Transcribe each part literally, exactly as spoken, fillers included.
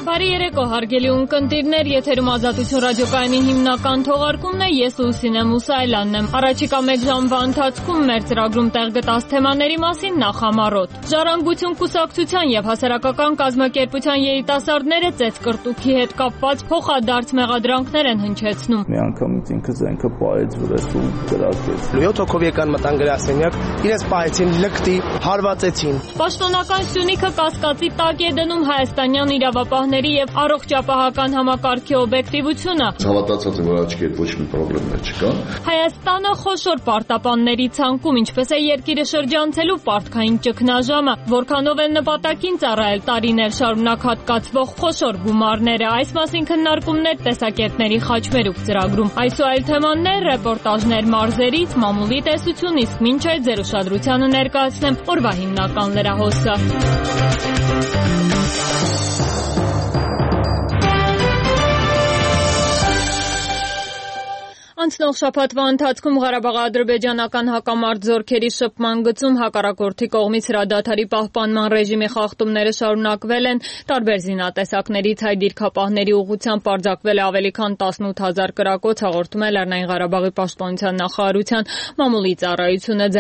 Բարի երեկո, հարգելի ունկնդիրներ, եթերում Ազատություն ռադիոկայանի հիմնական թողարկումն է, ես Լուսինե Մուսայելյանն եմ։ Առաջիկա մեկ ժամվա ընթացքում մեր ծրագրում տեղ գտած թեմաների մասին նախամարոտ։ Ժառանգություն կուսակցության եւ հասարակական կազմակերպության երիտասարդները ծեծկրտուքի հետ կապված փոխադարձ մեղադրանքներ են հնչեցնում։ Մի անգամից ինքը զենքը պահեց վրաս ու գրակեց։ յոթ հոգով եկան մտան գրասենյակ, իրենց պահեցին լկտի, հարվածեցին։ Պաշտոնական Սյունիքը կասկածի տակ է դնում հայաստանյան իրավապահների եւ առողջապահական համակարգի օբյեկտիվությունը։ Հավատացած եմ, որ աչքեր ոչ մի խնդիրներ չկան։ Հայաստանը խոշոր պարտապանների ցանկում, ինչպես է երկիրը շրջանցելու պարտքային ճգնաժամը, որքանով են նպատակին ծառայել տարիներ շարունակ հատկացվող խոշոր գումարները։ Այս մասին քննարկումներ տեսակետների խաչմերուկ ծրագրում։ Այս ու այլ թեմաներ, ռեպորտաժներ մարզերից, մամուլի տեսություն, իսկ մինչ այդ ձեր ուշադրությանը ներկայացնեմ օրվա հիմնական լրահոսը։ Անցնող շաբաթվա ընթացքում Ղարաբաղի-ադրբեջանական հակամարտ զորքերի շփման գծում հակառակորդի կողմից հրադադարի պահպանման ռեժիմի խախտումները շարունակվել են, տարբեր զինատեսակներից հայ դիրքապահների ուղղությամբ արձակվել է ավելի քան տասնութ հազար կրակոց, հաղորդում է Լեռնային Ղարաբաղի պաշտպանության նախարարության մամուլի ծառայությունը։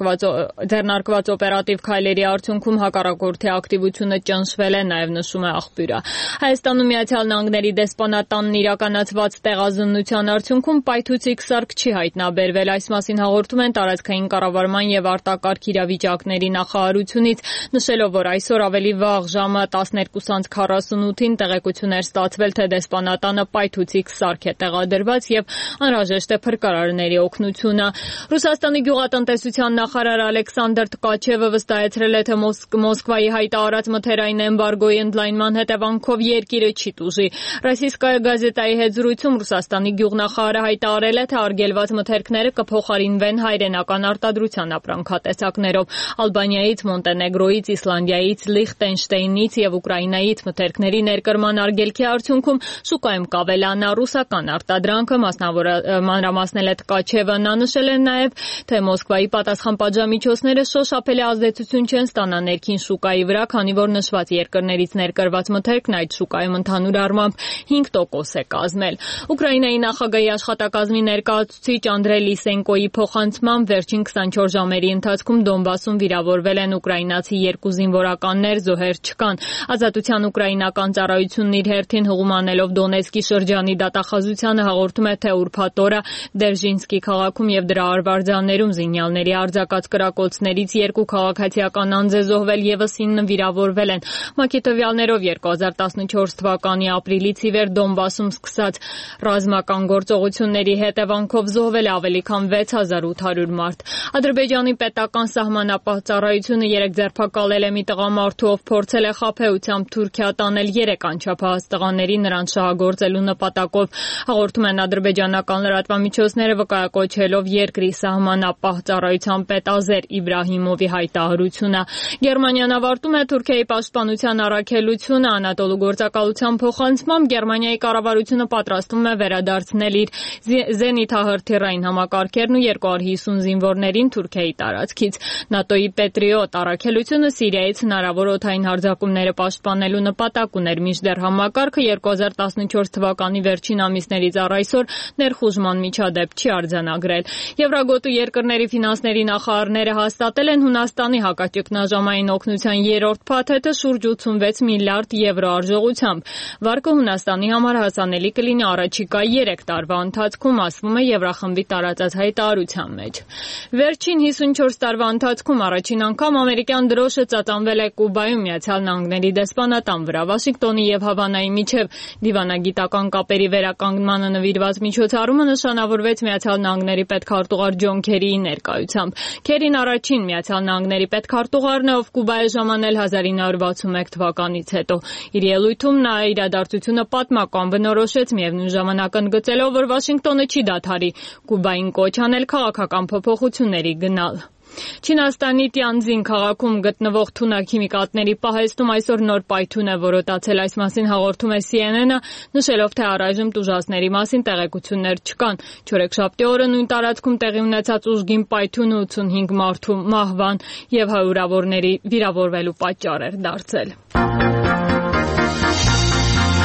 Ձեռնարկված օպերատիվ քայլերի արդյունքում հակառակորդի ակտիվությունը ճնշվել է, նաև նշում է աղբյուրը։ Հայաստանում Միացյալ Նահանգների դեսպանատանն իրականացված տեղազննության արդյունքում պայթուցիկ սարք չի հայտնաբերվել։ Այս մասին հաղորդում են տարածքային կառավարման եւ արտակարգ իրավիճակների նախարարությունից, նշելով, որ այսօր ավելի վաղ ժամը տասներկուս քառասունութին տեղեկություն էր ստացվել, թե դեսպանատանը պայթուցիկ սարք է տեղադրված եւ անհրաժեշտ է փրկարարների օգնությունը։ Ռուսաստանի գյուղատնտեսության նախարար Ալեքսանդր Տկաչևը վստահեցրել է, թե Մոսկվայի հայտարարած մթերային էմբարգոյի ընդլայնման հետևանքով երկիրը չի տուժի։ Ռոսիյսկայա գազետայի հետ զրույցում Ռուսաստանի գյուղնախարարը հայտարարել է, թե արգելված մթերքները կփոխարինվեն հայրենական արտադրության ապրանքատեսակներով։ Ալբանիայից, Մոնտենեգրոյից, Իսլանդիայից, Լիխտենշտեյնից եւ Ուկրաինայից մթերքների ներկրման արգելքի արդյունքում շուկայում կավելանա ռուսական արտադրանքը, մանրամասնել է Տկաչևը։ Նա նշել է նաեւ, թե Մոսկվայի պատասխան պատժամիջոցները շոշափելի ազդեցություն չեն ստանա ներքին շուկայի վրա, քանի որ նշված երկրներից ներկրված մթերքն այդ շուկայում ընդհանուր առմամբ հինգ տոկոս է կազմել։ Ուկրաինայի նախագահի աշխատակազմի ներկայացուցիչ Անդրեյ Լիսենկոյի փոխանցմամբ վերջին քսանչորս ժամերի ընթացքում Դոնբասում վիրավորվել են ուկրաինացի երկու զինվորականներ, զոհեր չկան։ Ազատության ուկրաինական ծառայությունն իր հերթին հղումանելով Դոնեցկի շրջանի դատախազությանը հաղորդում է, թե ուրբաթ օրը Դերժինսկի քաղաքում եւ դրա արվարձաններում զինյալների արձակած կրակոցներից երկու քաղաքացիական անձ է զոհվել, եւս ինը վիրավորվել են։ ՄԱԿ-ի տվյալներով երկու հազար տասնչորս թվականի ապրիլից ի վեր Դոնբասում սկսած ռազմական գործողությունների հետևանքով զոհվել է ավելի քան վեց հազար ութ հարյուր մարդ։ Ադրբեջանի պետական սահմանապահ ծառայությունը երեկ ձերբակալել է մի տղամարդու, ով փորձել է խաբեությամբ Թուրքիա տանել երեք անչափահաս տղաների նրան շահագործելու նպատակով, հաղորդում են ադրբեջանական լրատվամիջոցները, վկայակոչելով երկրի սահմանապահ ծառայության պետ Ազեր Իբրահիմովի հայտարարությունը։ Գերմանիան ավարտում է Թուրքիայի պաշտպանության առաքելությունը։ Անատոլու գործակալության փոխանցմամբ Գերմանիայի կառավարությունը պատրաստվում է վերադարձնել իր զենիթահրթիռային համակարգերն ու երկու հարյուր հիսուն զինվորներին Թուրքիայի տարածքից։ ՆԱՏՕ-ի Պետրիոտ առաքելությունը Սիրիայից հնարավոր օդային հարձակումները պաշտպանելու նպատակ ուներ, մինչդեռ համակարգը երկու հազար տասնչորս թվականի վերջին ամիսներից առ այսօր ներխուժման միջադեպ չի արձանագրել։ Եվրագոտու երկրների ֆինանսների նախարարները հաստատել են Հունաստանի հակաճգնաժամային օգնության երրորդ փաթեթը շուրջ ութսունվեց միլիարդ եվրո արժողությամբ։ Վարկը Հունաստանի համար հասանելի կլինի առաջիկա երեք տարվա ընթացքում, ասվում է Եվրախմբի տարածած հայտարարության մեջ։ Վերջին հիսունչորս տարվա ընթացքում առաջին անգամ ամերիկյան դրոշը ծածանվել է Կուբայում Միացյալ Նահանգների դեսպանատան վրա։ Վաշինգտոնի եւ Հավանայի միջև դիվանագիտական կապերի վերականգնմանը նվիրված միջոցառումը նշանավորվեց Միացյալ Նահանգների պետքարտուղար Ջոն Քերիի ներկայությամբ։ Քերին առաջին Միացյալ Նահանգների պետքարտուղարն է, ով Կուբա է ժամանել հազար ինը հարյուր վաթսունմեկ թվականից հետո։ Իր ելույթում նա իրադարձությունը պատմական բնորոշեց, միևնույն ժամանակ ընդգծելով, որ Վաշինգտոնը չի դադարի Կուբային կոչ անել քաղաքական փոփոխությունների գնալ։ Չինաստանի Տյանձին քաղաքում գտնվող թունաքիմիկատների պահեստում այսօր նոր պայթյուն է որոտացել։ Այս մասին հաղորդում է C N N-ը, նշելով, թե առայժմ տուժածների մասին տեղեկություններ չկան։ Չորեքշաբթի օրը նույն տարածքում տեղի ունեցած ուժգին պայթյունը ութսունհինգ մարդու մահվան եւ հարյուրավորների վիրավորվելու պատճառ էր դարձել։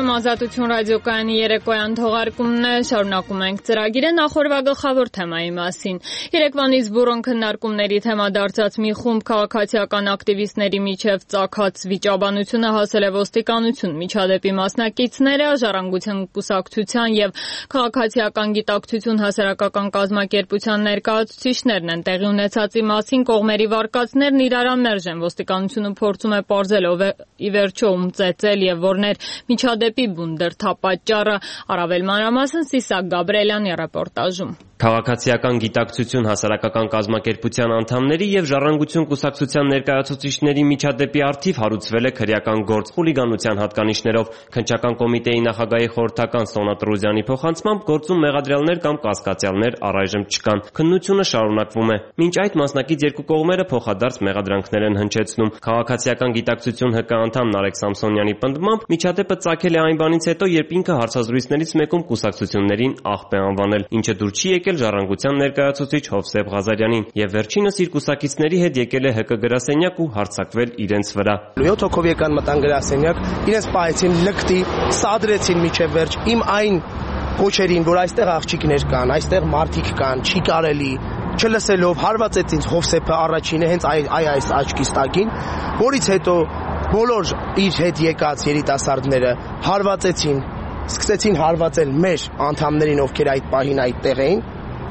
Եթերում Ազատություն ռադիոկայանի երեկոյան թողարկումն է, շարունակում ենք ծրագիրը նախորդ գլխավոր թեմայի մասին։ Երեկվանից բուռն քննարկումների թեմա դարձած մի խումբ քաղաքացիական ակտիվիստների միջև ծագած վիճաբանությունը հասել է ոստիկանություն։ Միջադեպի մասնակիցները Ժառանգության կուսակցության եւ Քաղաքացիական գիտակցություն հասարակական կազմակերպության ներկայացուցիչներն են։ Տեղի ունեցածի մասին կողմերի վարկածներն իրարամերժ են։ Ոստիկանությունը փորձում է պարզել ով է ի վերջո ում ծեծել եւ որներ միջադեպի բուն դրդապատճառը, առավել մանրամասն Սիսակ Գաբրելյանի ռեպորտաժում։ Քաղաքացիական գիտակցություն հասարակական կազմակերպության անդամների եւ Ժառանգություն կուսակցության ներկայացուցիչների միջադեպի առթիվ հարուցվել է քրեական գործ խուլիգանության հատկանիշներով։ Քննչական կոմիտեի նախագահի խորհրդական Սոնա Տրուզյանի փոխանցմամբ գործում մեղադրյալներ կամ կասկածյալներ առայժմ չկան։ Քննությունը շարունակվում է։ Մինչ այդ մասնակից երկու կողմերը փոխադարձ մեղադրանքներ են հնչեցնում։ Քաղաքացիական գիտակցություն ՀԿ անդամ Նարեկ Սամսոնյանի պնդմամբ միջադեպը ծագել է այն բանից հետո, երբ ինքը հարցազրույցներից մեկում կուսակցություններին աղբ է անվանել, ինչը դուր չի եկել Ժառանգության ներկայացուցիչ Հովսեփ Ղազարյանին, եւ վերջինս իր կուսակիցների հետ եկել է ՀԿ գրասենյակ ու հարձակվել իրենց վրա։ յոթ հոգով եկան մտան գրասենյակ, իրենց պահեցին լկտի, սադրեցին միջև վերջ իմ այն կոչերին, որ այստեղ աղջիկներ կան, այստեղ մարդիկ կան, չի կարելի, չլսելով հարվածեց ինձ Հովսեփը առաջինը հենց այ այ այս աչքիս տակին, որից հետո բոլոր իր հետ եկած երիտասարդները հարվածեցին, սկսեցին հարվածել մեր անդամներին, ովքեր այդ պահին այդտեղ էին,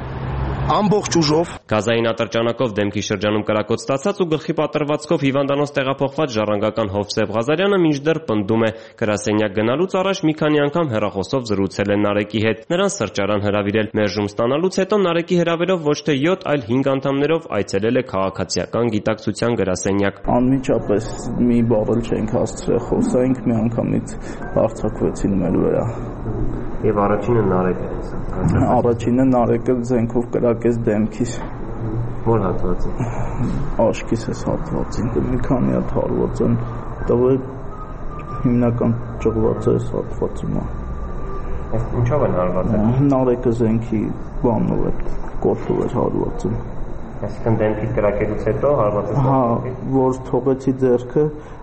ամբողջ ուժով։ Գազային ատրճանակով դեմքի շրջանում կրակոտ ստացած ու գլխի պատրվածքով հիվանդանոց տեղափոխված ժառանգական Հովսեփ Ղազարյանը մինչդեռ պնդում է, գրասենյակ գնալուց առաջ մի քանի անգամ հեռախոսով զրուցել է Նարեկի հետ, նրան սրճարան հրավիրել։ Մերժում ստանալուց հետո Նարեկի հրավերով ոչ թե յոթ, այլ հինգ անդամներով այցելել է Քաղաքացիական գիտակցության գրասենյակ։ Անմիջապես մի բառ էլ չենք հասցրել խոսենք, մի անգամից հարձակվեցին մեր վրա։ Եվ առաջինը Նարեկը է։ Առաջինը Նարեկը զենքով կրակեց դեմքիս։ Որ հատվածի։ Աչքիս էս հատվածին։ Մի քանի հատ հարված են, տվը հիմնական ճղված է էս հատվածում։ Այս ինչով են հարվածել։ Նարեկը զենքի բանով է, կոթով էր հարվածում։ Այսինքն դեմքի կրակելուց հետո հարվածը։ Հա, որ թողեցի ձեռքը,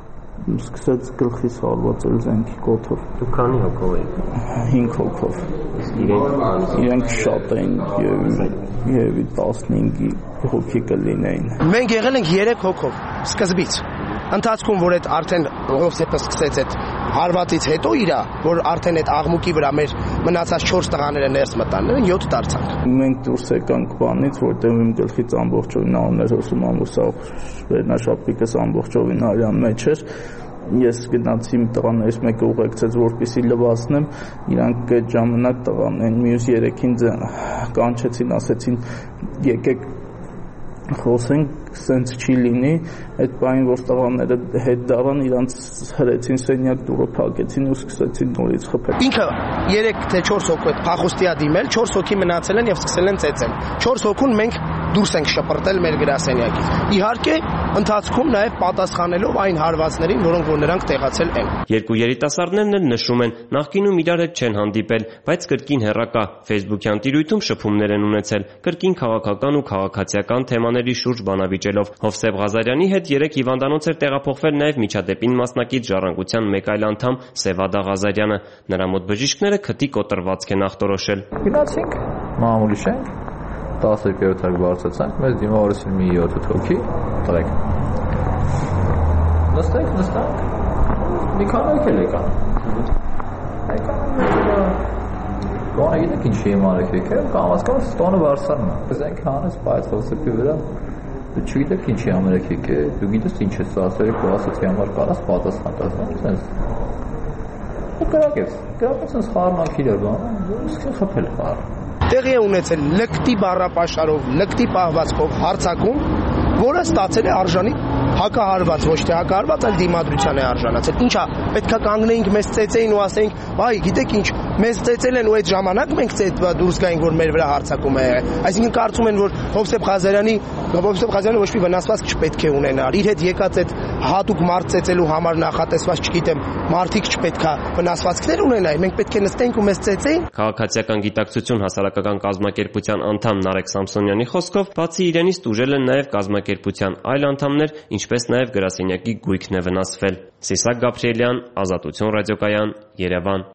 սկսեց գլխիս հարվածել զենքի կոթով։ Դու քանի հոգով եք։ հինգ հոգով։ Իրենք իրենք շատ էին եւ տասնհինգ հոգի կլինեին։ Մենք եղել ենք երեք հոգով սկզբից։ Ընթացքում, որ այդ արդեն Հովսեփը սկսեց այդ հարվածից հետո իրա, որ արդեն այդ աղմուկի վրա մեր մնացած չորս տղաները ներս մտան, յոթ դարձանք։ Մենք դուրս եկանք բանից, որտեղ իմ գլխից ամբողջովին աններ հոսում ամուսավ, վերնաշապիկս ամբողջովին արյան մեջ էր։ Ես գնացի իմ տղաներից մեկը ուղեկցեց, որպեսզի լվացնեմ, իրանք այդ ժամանակ տղաներին մյուս երեքին կանչեցին, ասեցին եկեք խոսենք, սենց չի լինի, այդ բանին, որ տղաները հետ դառան, իրանց հրեցին սենյակ դուռը փակեցին ու սկսեցին նորից խփել։ Ինքը երեք թե չորս հոգու հետ փախուստիա դիմել, չորս հոգի մնացել են եւ սկսել են ծեծել։ չորս հոգուն մենք դուրս ենք շպրտել մեր գրասենյակից։ Իհարկե, ընթացքում նաեւ պատասխանելով այն հարվածներին, որոնք որ նրանք տեղացել են։ Երկու երիտասարդներն էլ նշում են, նախկինում իրար հետ չեն հանդիպել, բայց կրկին հեռակա Facebook-յան տիրույթում շփումներ են ունեցել, կրկին քաղաքական ու քաղաքացիական թեմաների շուրջ բանավիճելով։ Հովսեփ Ղազարյանի հետ երեք հիվանդանոց էր տեղափոխվել նաեւ միջադեպին մասնակից Ժառանգության մեկ այլ անդամ Սևադա Ղազարյանը։ Նրա մոտ բժիշկները քթի կոտրվածք են ախտորոշել։ Գնացինք, մամուլի շենք, տասներկու հոգի բարձրացանք, մեզ դիմավորեցին մի յոթ հոգի, տղեկ։ Նստենք, նստանք, մի քանի եկել եկան։ Եկան, Բանը գիտեք ինչի եմ արեք եկել, կամաց կամաց տոնը վարսանում է։ Զենք հանես պայծ Հովսեփի վրա, չգիտեք ինչի համար եք եկել, դու գիտես ինչ ես ասել, քո ասացի համար կարաս պատասխան տաս, sense։ Ու գրակեց, գրակեց sense խառնանք իրար բան, սկսել խփել խառ։ Տեղի է ունեցել լկտի բառապաշարով, լկտի պահվածքով հարձակում, որը ստացել է արժանի հակահարված, ոչ թե հակահարված, այլ դիմադրության է արժանացել։ Ինչա, պետքա կանգնեինք, մեզ ծեծեին ու ասեինք, «Բայ, գիտեք ինչ, մեզ ծեծել են ու այդ ժամանակ մենք դուրս գայինք, որ մեր վրա հարձակում է եղել։ Այսինքն կարծում են, որ Հովսեփ Ղազարյանի Հովսեփ Ղազարյանը ոչ մի վնասվածք չպետք է ունենար։ Իր հետ եկած այդ հատուկ մարդ ծեծելու համար նախատեսված, չգիտեմ, մարդիկ չպետք է վնասվածքներ ունենային։ Մենք պետք է նստենք ու մեզ ծեծեին։ Քաղաքացիական գիտակցություն հասարակական կազմակերպության անդամ Նարեկ Սամսոնյանի խոսքով, բացի իրենից տուժել են նաև կազմակերպության այլ անդամներ, ինչպես նաև գրասենյակի գույքն է վնասվել։ Սիսակ Գաբրիելյան, Ազատություն ռադիոկայան, Երևան։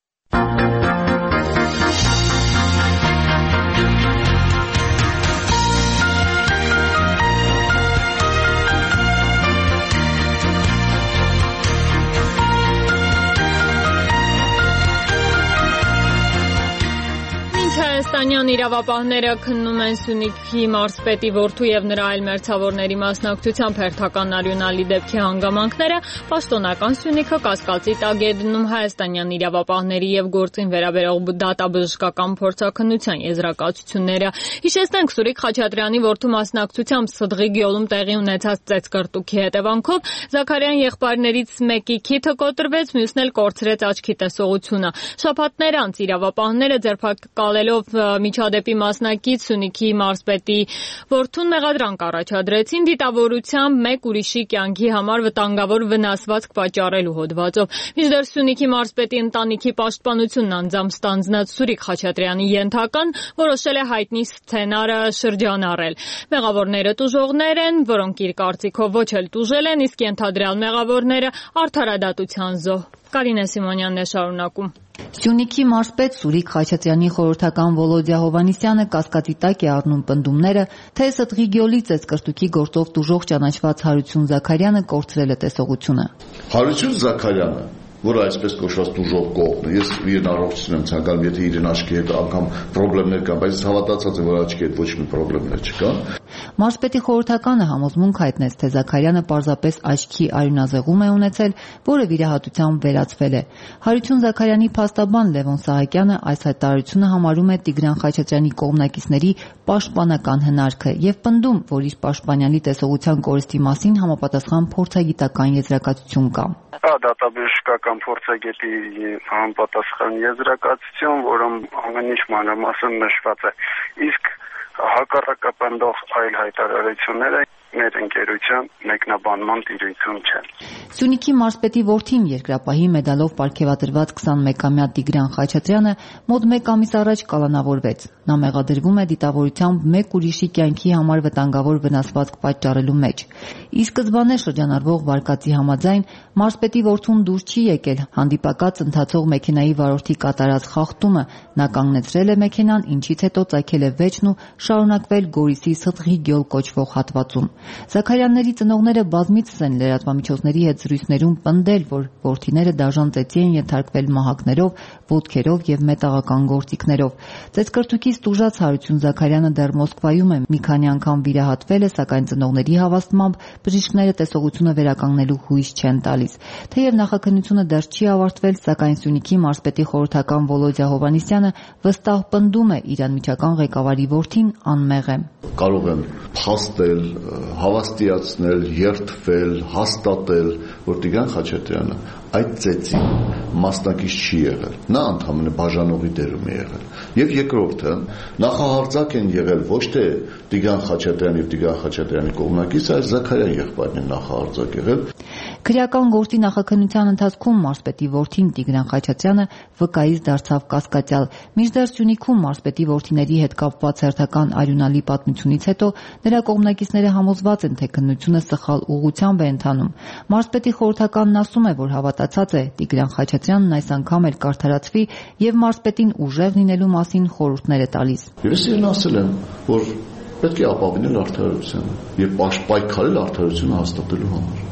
Հայաստանյան իրավապահները քննում են Սյունիքի մարզպետի որդու եւ նրա այլ մերձավորների մասնակցությամբ հերթական արյունալի դեպքի հանգամանքները, պաշտոնական Սյունիքը կասկածի տակ է դնում հայաստանյան իրավապահների եւ գործին վերաբերող դատաբժշկական փորձաքննության եզրակացությունները։ Հիշեցնենք, Սուրիկ Խաչատրյանի որդու մասնակցությամբ Սդղի գյուղում տեղի ունեցած ծեծկռտուքի հետևանքով Զաքարյան եղբայրներից մեկի քիթը կոտրվեց, մյուսն էլ կորցրեց աչքի տեսողությունը։ Շաբաթներ անց իրավապահները ձերբակալելով միջադեպի մասնակից Սյունիքի մարզպետի որդուն մեղադրանք առաջադրեցին դիտավորությամբ մեկ ուրիշի կյանքի համար վտանգավոր վնասվածք պատճառելու հոդվածով։ Մինչդեռ Սյունիքի մարզպետի ընտանիքի պաշտպանությունն անձամբ ստանձնած Սուրիկ Խաչատրյանի ենթական որոշել է հայտնի սցենարը շրջանառել։ Մեղավորները տուժողներ են, որոնք իր կարծիքով ոչ էլ տուժել են, իսկ ենթադրյալ մեղավորները արդարադատության զոհ։ Կարինե Սիմոնյանն է շարունակում։ Սյունիքի մարզպետ Սուրիկ Խաչատրյանի խորհրդական Վոլոդիա Հովհաննիսյանը կասկածի տակ է առնում պնդումները, թե Սդղի գյուղի ծեծկռտուքի գործով տուժող ճանաչված Հարություն Զաքարյանը կորցրել է տեսողությունը։ Հարություն Զաքարյանը, որը այսպես կոչված տուժող կողմն է, ես իրեն առողջություն եմ ցանկանում, եթե իրեն աչքի հետ անգամ խնդիրներ կան, բայց հավատացած եմ, որ աչքի հետ ոչ մի խնդիրներ չկան։ Մարզպետի խորհրդականը համոզմունք հայտնեց, թե Զաքարյանը պարզապես աչքի արյունազեղում է ունեցել, որը վիրահատությամբ վերացվել է։ Հարություն Զաքարյանի փաստաբան Լևոն Սահակյանը այս հայտարարությունը համարում է Տիգրան Խաչատրյանի կողմնակիցների պաշտպանական հնարքը եւ պնդում, որ իր պաշտպանյալի տեսողության կորստի մասին համապատասխան փորձագիտական եզրակացություն կա։ Հա, դատաբժշկական փորձագետի համապատասխան եզրակացություն, որում ամեն ինչ մանրամասն նշված է։ Իսկ հակառակապնդող այլ հայտարարությունները մեր ընկերության մեկնաբանման տիրույթում չեն։ Սյունիքի մարզպետի որդին երկրապահի մեդալով պարգևատրված քսանմեկամյա Տիգրան Խաչատրյանը մոտ մեկ ամիս առաջ կալանավորվեց։ Նա մեղադրվում է դիտավորությամբ մեկ ուրիշի կյանքի համար վտանգավոր վնասվածք պատճառելու մեջ։ Ի սկզբանե շրջանառվող վարկածի համաձայն մարզպետի որդուն դուրս չի եկել հանդիպակաց ընթացող մեքենայի վարորդի կատարած խախտումը, նա կանգնեցրել է մեքենան, ինչից հետո ծագել է վեճն ու շարունակվել Գորիսի Սդղի գյուղ կոչվող հատվածում։ Զաքարյանների ծնողները բազմիցս են լրատվամիջոցների հետ զրույցներում պնդել, որ որդիները դաժան ծեծի են ենթարկվել մահակներով, ոտքերով եւ մետաղական գործիքներով։ Ծեծկռտուքից տուժած Հարություն Զաքարյանը դեռ Մոսկվայում է մի քանի անգամ վիրահատվել է, սակայն ծնողների հավաստմամբ բժիշկները տեսողությունը վերականգնելու հույս չեն տալիս։ Թեև նախաքննությունը դեռ չի ավարտվել, սակայն Սյունիքի մարզպետի խորհրդական Վոլոդիա Հովհաննիսյանը վստահ պնդում է իր անմիջական ղեկավարի որդին անմեղ է։ Կարող են փաստել, հավաստիացնել, երդվել, հաստատել, որ Տիգրան Խաչատրյանը այդ ծեծի մասնակից չի եղել։ Նա ընդհանրապես բաժանողի դերում է եղել։ Եվ երկրորդը, նախահարձակ են եղել ոչ թե Տիգրան Խաչատրյանի եւ Տիգրան Խաչատրյանի կողմնակից, այլ Զաքարյան եղբայրն է նախահարձակ եղել։ Քրեական գործի նախաքննության ընթացքում մարզպետի որդին Տիգրան Խաչատրյանը վկայից դարձավ կասկածյալ։ Մինչդեռ Սյունիքում մարզպետի որդիների հետ կապված հերթական արյունալի պատմությունից հետո նրա կողմնակիցները համոզված են, թե քննությունը սխալ ուղղությամբ է ընթանում։ Մարզպետի խորհրդականն ասում է, որ հավատացած է Տիգրան Խաչատրյանն այս անգամ էլ կարդարացվի եւ մարզպետին ուժեղ լինելու մասին խորհուրդներ է տալիս։ Ես իրեն ասել եմ, որ պետք է ապավինել արդարությունը եւ պայքարել արդարությունը հաստատելու համար։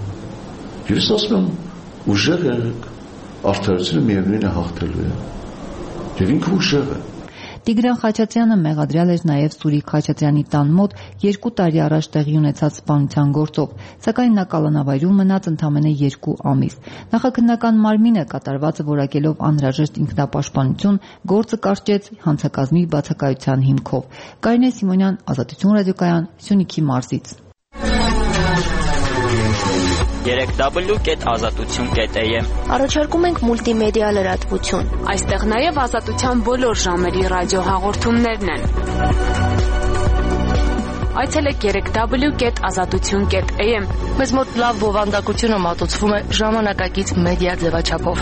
Ես ասում եմ, ուժեղ եղեք, արդարությունը միևնույն է հաղթելու է։ Եվ ինքը ուժեղ է։ Տիգրան Խաչատրյանը մեղադրյալ էր նաև Սուրիկ Խաչատրյանի տան մոտ երկու տարի առաջ տեղի ունեցած սպանության գործով, սակայն նա կալանավայրում մնաց ընդամենը երկու ամիս։ Նախաքննական մարմինը կատարվածը որակելով անհրաժեշտ ինքնապաշտպանություն, գործը կարճեց հանցակազմի բացակայության հիմքով։ Կարինե Սիմոնյան, Ազատություն ռադիոկայան, Սյունիքի մարզից։ երեք w կետ ազատություն կետ a m։ Առաջարկում ենք մուլտիմեդիա լրատվություն։ Այստեղ նաև ազատության բոլոր ժամերի ռադիոհաղորդումներն են։ Այցելեք երեք w կետ ազատություն կետ a m։ Մեզ մոտ լավ բովանդակությունը մատուցվում է ժամանակակից մեդիա ձևաչափով։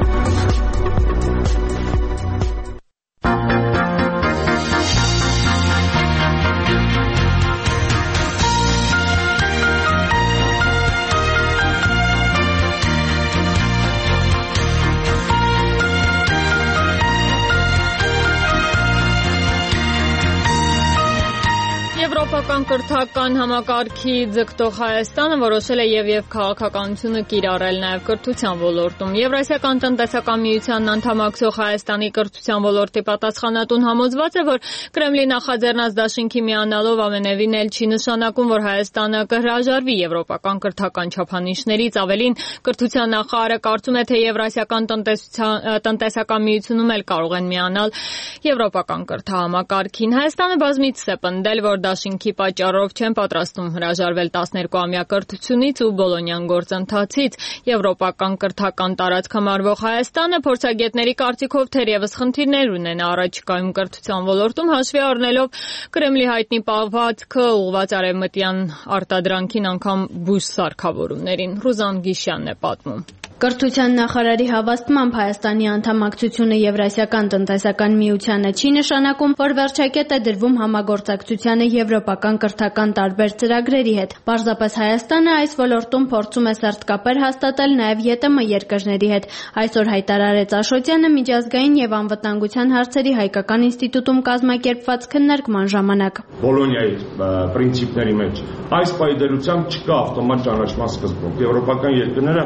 Եվրոպական կրթական համակարգի ձգտող Հայաստանը որոշել է եւ-եւ քաղաքականությունը կիրառել նաեւ կրթության ոլորտում։ Եվրասիական տնտեսական միությանն անդամակցող Հայաստանի կրթության ոլորտի պատասխանատուն համոզված է, որ Կրեմլի նախաձեռնած դաշինքի միանալով ամենևին էլ չի նշանակում, որ Հայաստանը կհրաժարվի եվրոպական կրթական չափանիշներից, ավելին կրթության նախարարը կարծում է, թե Եվրասիական տնտեսական միությունում էլ կարող են միանալ եվրոպական կրթահամակարգին։ Հայաստանը բազմիցս է պնդել, որ դաշինքի պատճառով չեն պատրաստում հրաժարվել տասներկուամյա կրթությունից ու Բոլոնյան գործընթացից։ Եվրոպական կրթական տարածք համարվող Հայաստանը փորձագետների կարծիքով թերևս խնդիրներ ունենա առաջիկայում կրթության ոլորտում, հաշվի առնելով Կրեմլի հայտնի պահվածքը ուղղված արևմտյան արտադրանքին, անգամ բույս սարքավորումներին։ Ռուզան Գիշյանն է պատմում։ Կրթության նախարարի հավաստմամբ Հայաստանի անդամակցությունը Եվրասիական տնտեսական միությանը չի նշանակում, որ վերջակետ է դրվում համագործակցությանը եվրոպական կրթական տարբեր ծրագրերի հետ։ Պարզապես Հայաստանը այս ոլորտում փորձում է սերտ կապեր հաստատել նաև ԵՏՄ երկրների հետ։ Այսօր հայտարարեց Աշոտյանը միջազգային եւ անվտանգության հարցերի հայկական ինստիտուտում կազմակերպված քննարկման ժամանակ։ Բոլոնիայի պրինցիպների մեջ այս պայդելությամբ չկա ավտոմատ ճանաչման սկզբունք։ Եվրոպական երկրները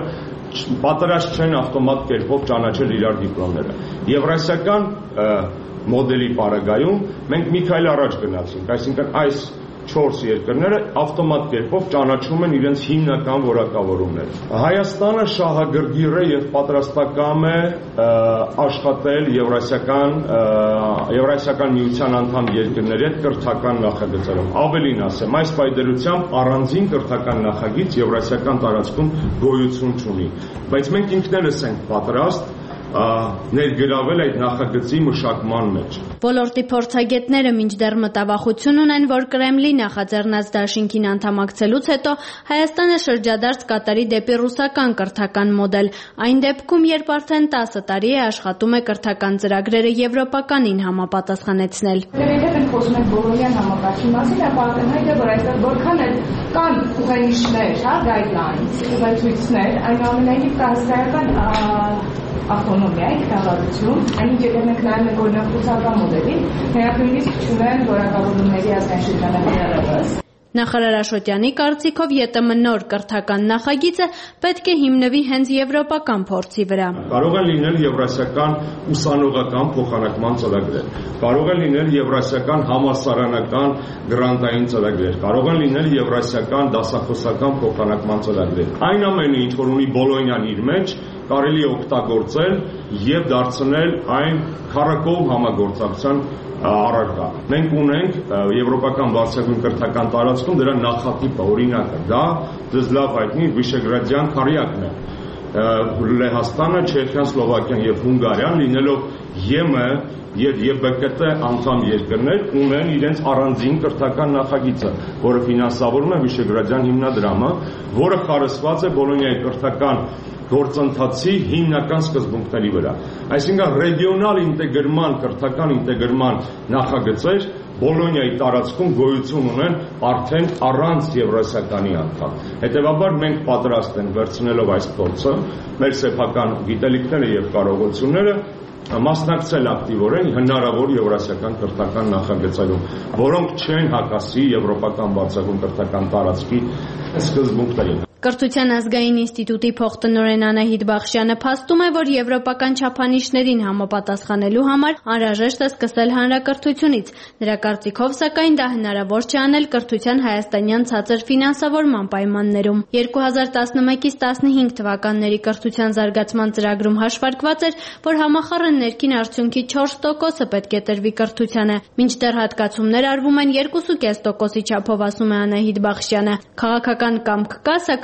պատրաստ չեն ավտոմատ կերպով ճանաչել իրար դիպլոմները։ Եվրասիական մոդելի պարագայում մենք մի քայլ առաջ գնացինք, այսինքն այս չորս երկրները ավտոմատ կերպով ճանաչում են իրենց հիմնական որակավորումները։ Հայաստանը շահագրգիռ է եւ պատրաստակամ է աշխատել Եվրասիական Եվրասիական միության անդամ երկրների հետ կրթական նախագծերով։ Ավելին ասեմ, այս պայդելությամբ առանձին կրթական նախագիծ Եվրասիական տարածքում գոյություն չունի, բայց մենք ինքներս ենք պատրաստ ներգրավել այդ նախագծի մշակման մեջ։ Ոլորտի փորձագետները մինչդեռ մտավախություն ունեն, որ Կրեմլի նախաձեռնած դաշինքին անդամակցելուց հետո Հայաստանը շրջադարձ կատարի դեպի ռուսական կրթական մոդել, այն դեպքում, երբ արդեն տասը տարի է աշխատում է կրթական ծրագրերը եվրոպականին համապատասխանեցնել։ Եթե մենք խոսում ենք Բոլոնյան համակարգի մասին, ապա ակնհայտ է, որ այստեղ որքան էլ կան ուղենիշներ, հա, գայդլայնս, ուղեցույցներ, այնուամենայնիվ կա հսկայական ավտոնոմիա, ինքնավարություն, այնինչ եթե մենք նայում ենք օրինակ ռուսական մոդելին, նրանք նույնիսկ չունեն որակավորումների ազգային շրջանակներս։ Նախարար Աշոտյանի կարծիքով ԵՏՄ նոր կրթական նախագիծը պետք է հիմնվի հենց եվրոպական փորձի վրա։ Կարող են լինել եվրասիական ուսանողական փոխանակման ծրագրեր, կարող են լինել եվրասիական համալսարանական գրանտային ծրագրեր, կարող են լինել եվրասիական դասախոսական փոխանակման ծրագրեր։ Այն ամենը, ինչ որ ունի Բոլոնյան իր մեջ, կարելի է օգտագործել եւ դարձնել այն քառակողմ համագործակցության առարկա։ Մենք ունենք եվրոպական բարձրագույն կրթական տարածքում դրա նախատիպը, օրինակը, դա դες լավ հայտնի Վիշեգրադյան քարյակն է։ Լեհաստանը, Չեխիան, Սլովակիան եւ Հունգարիան լինելով ԵՄ եւ ԵԲԿՏ անդամ երկրներ ունեն իրենց առանձին կրթական նախագիծը, որը ֆինանսավորում է Վիշեգրադյան հիմնադրամը, որը խարսված է Բոլոնիայի կրթական գործընթացի հիմնական սկզբունքների վրա։ Այսինքն ռեգիոնալ ինտեգրման, կրթական ինտեգրման նախագծեր Բոլոնիայի տարածքում գոյություն ունեն արդեն առանց Եվրասիականի անդամ։ Հետևաբար մենք պատրաստ ենք վերցնելով այս փորձը, մեր սեփական գիտելիքները եւ կարողությունները մասնակցել ակտիվորեն հնարավոր եվրասիական կրթական նախագծերում, որոնք չեն հակասի եվրոպական բարձրագույն կրթական տարածքի սկզբունքներին։ Կրթության ազգային ինստիտուտի փոխտնօրեն Անահիտ Բախշյանը փաստում է, որ եվրոպական չափանիշներին համապատասխանելու համար անհրաժեշտ է սկսել հանրակրթությունից։ Նրա կարծիքով, սակայն դա հնարավոր չէ անել կրթության հայաստանյան ցածր ֆինանսավորման պայմաններում։ երկու հազար տասնմեկից տասնհինգ թվականների կրթության զարգացման ծրագրում հաշվարկված էր, որ համախառն ներքին արդյունքի չորս տոկոսը պետք է տրվի կրթությանը, մինչդեռ հատկացումներ արվում են երկու կես տոկոսի չափով, ասում է Անահիտ Բախշյանը։ Քաղաքական կամք կա, սակայն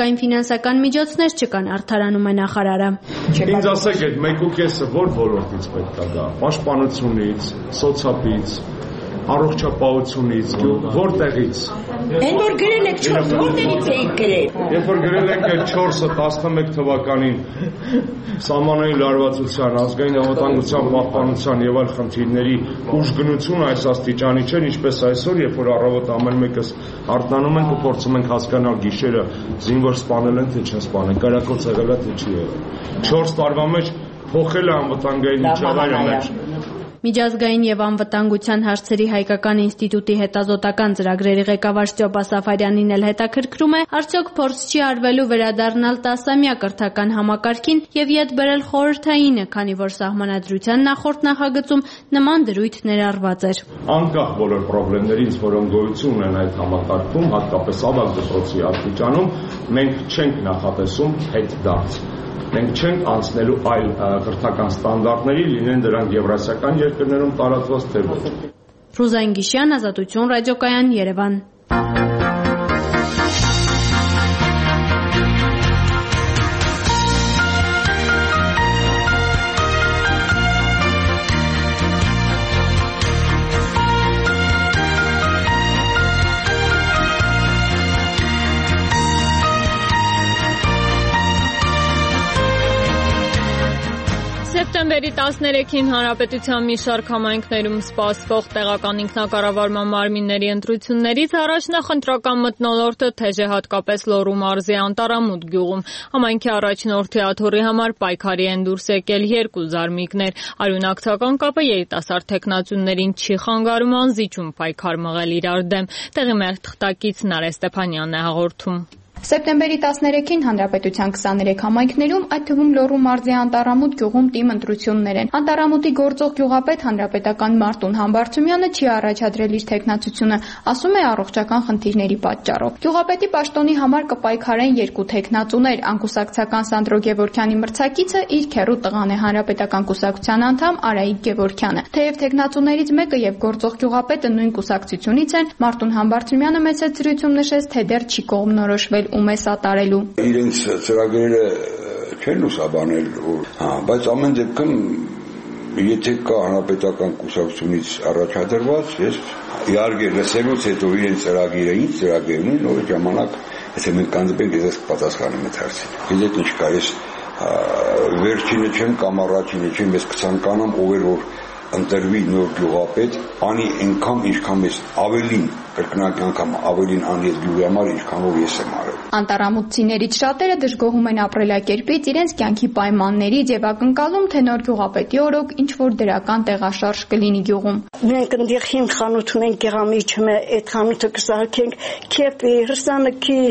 բացասական ֆինանսական միջոցներ չկան, արդարանում է նախարարը։ Ինձ ասեք, այդ մեկ ու կեսը որ ոլորտից պետք է գա, պաշտպանությունից, սոցիալից, առողջապահությունից, որտեղից։ Այն որ գրել եք չորս, որտեղից եք գրել։ Երբ որ գրել եք այդ չորսը տասնմեկ թվականին սահմանային լարվածության, ազգային անվտանգության պահպանության եւ այլ խնդիրների ուժգնություն այս աստիճանի չէ, ինչպես այսօր, երբ որ առավոտ ամեն մեկս արթնանում ենք ու փորձում ենք հասկանալ գիշերը զինվոր սպանել են թե չեն սպանել, կրակոց եղել է թե չի եղել։ չորս տարվա մեջ փոխել է անվտանգային միջավայրը մեր։ Միջազգային եւ անվտանգության հարցերի հայկական ինստիտուտի հետազոտական ծրագրերի ղեկավար Ստյոպա Սաֆարյանին էլ հետաքրքրում է, արդյոք փորձ չի արվելու վերադառնալ տասամյա կրթական համակարգին եւ յետ բերել խորհրդայինը, քանի որ սահմանադրության նախորդ նախագծում նման դրույթ ներառված էր։ Անկախ բոլոր խնդիրներից, որոնք գոյություն ունեն այդ համակարգում, հատկապես ավագ դպրոցի աստիճանում, մենք չենք նախատեսում հետդարձ։ Մենք չենք անցնելու այլ կրթական ստանդարտների, լինեն դրանք եվրասիական երկրներում տարածված թե ոչ։ Ռուզան Գիշյան, Ազատություն ռադիոկայան, Երևան։ Սեպտեմբերի տասներեքին Հանրապետության մի շարք համայնքներում սպասվող տեղական ինքնակառավարման մարմինների ընտրություններից առաջ նախընտրական մթնոլորտը թեժ է հատկապես Լոռու մարզի Անտարամուտ գյուղում։ Համայնքի առաջնորդի աթոռի համար պայքարի են դուրս եկել երկու զարմիկներ։ Արյունակցական կապը երիտասարդ թեկնածուներին չի խանգարում անզիջում պայքար մղել իրար դեմ։ Տեղի մեր թղթակից Նարէ Ստեփանյանն է հաղորդում։ Սեպտեմբերի տասներեքին Հանրապետության քսաներեք համայնքներում, այդ թվում Լոռու մարզի Անտարամուտ գյուղում տիմ ընտրություններ են։ Անտարամուտի գործող գյուղապետ հանրապետական Մարտուն Համբարձումյանը չի առաջադրել իր թեկնածությունը, ասում է առողջական խնդիրների պատճառով։ Գյուղապետի պաշտոնի համար կպայքարեն երկու թեկնածուներ, անկուսակցական Սանդրո Գևորգյանի մրցակիցը իր քեռու տղան է հանրապետական կուսակցության անդամ Արայիկ Գևորգյանը։ Թեև թեկնածուներից մեկը եւ գործող գյուղապետը նույն կուսակցությունից են, Մարտուն Համբարձումյանը մեծ զրույցում նշեց, թե դեռ չի կողմնորոշվել ում է սատարելու։ Իրենց ծրագրերը չեն լուսաբանել, հա, բայց ամեն դեպքում եթե կա հանրապետական կուսակցությունից առաջադրված, ես իհարկե լսելուց հետո իրենց ծրագիրը, ինչ ծրագիր ունեն, նոր ժամանակ, եթե մենք կանդպենք, ես կպատասխանեմ այդ հարցին։ Գիտեք ինչ կա, ես վերջինը չեմ կամ առաջինը չեմ, ես կցանկանամ ով էր որ ընտրվի նոր գյուղապետ, անի այնքան ինչքան ես ավելին կրկնակի անգամ ավելին անի այդ գյուղի համար, ինչքան որ ես եմ արել։ Անտարամուտցիներից շատերը դժգոհում են ապրելակերպից, իրենց կյանքի պայմաններից եւ ակնկալում, թե նոր գյուղապետի օրոք ինչ որ դրական տեղաշարժ կլինի գյուղում։ Մենք այնտեղ հին խանութ ունենք Գեղամիջը, այդ խանութը կսարքենք, քեփի, հրսանքի,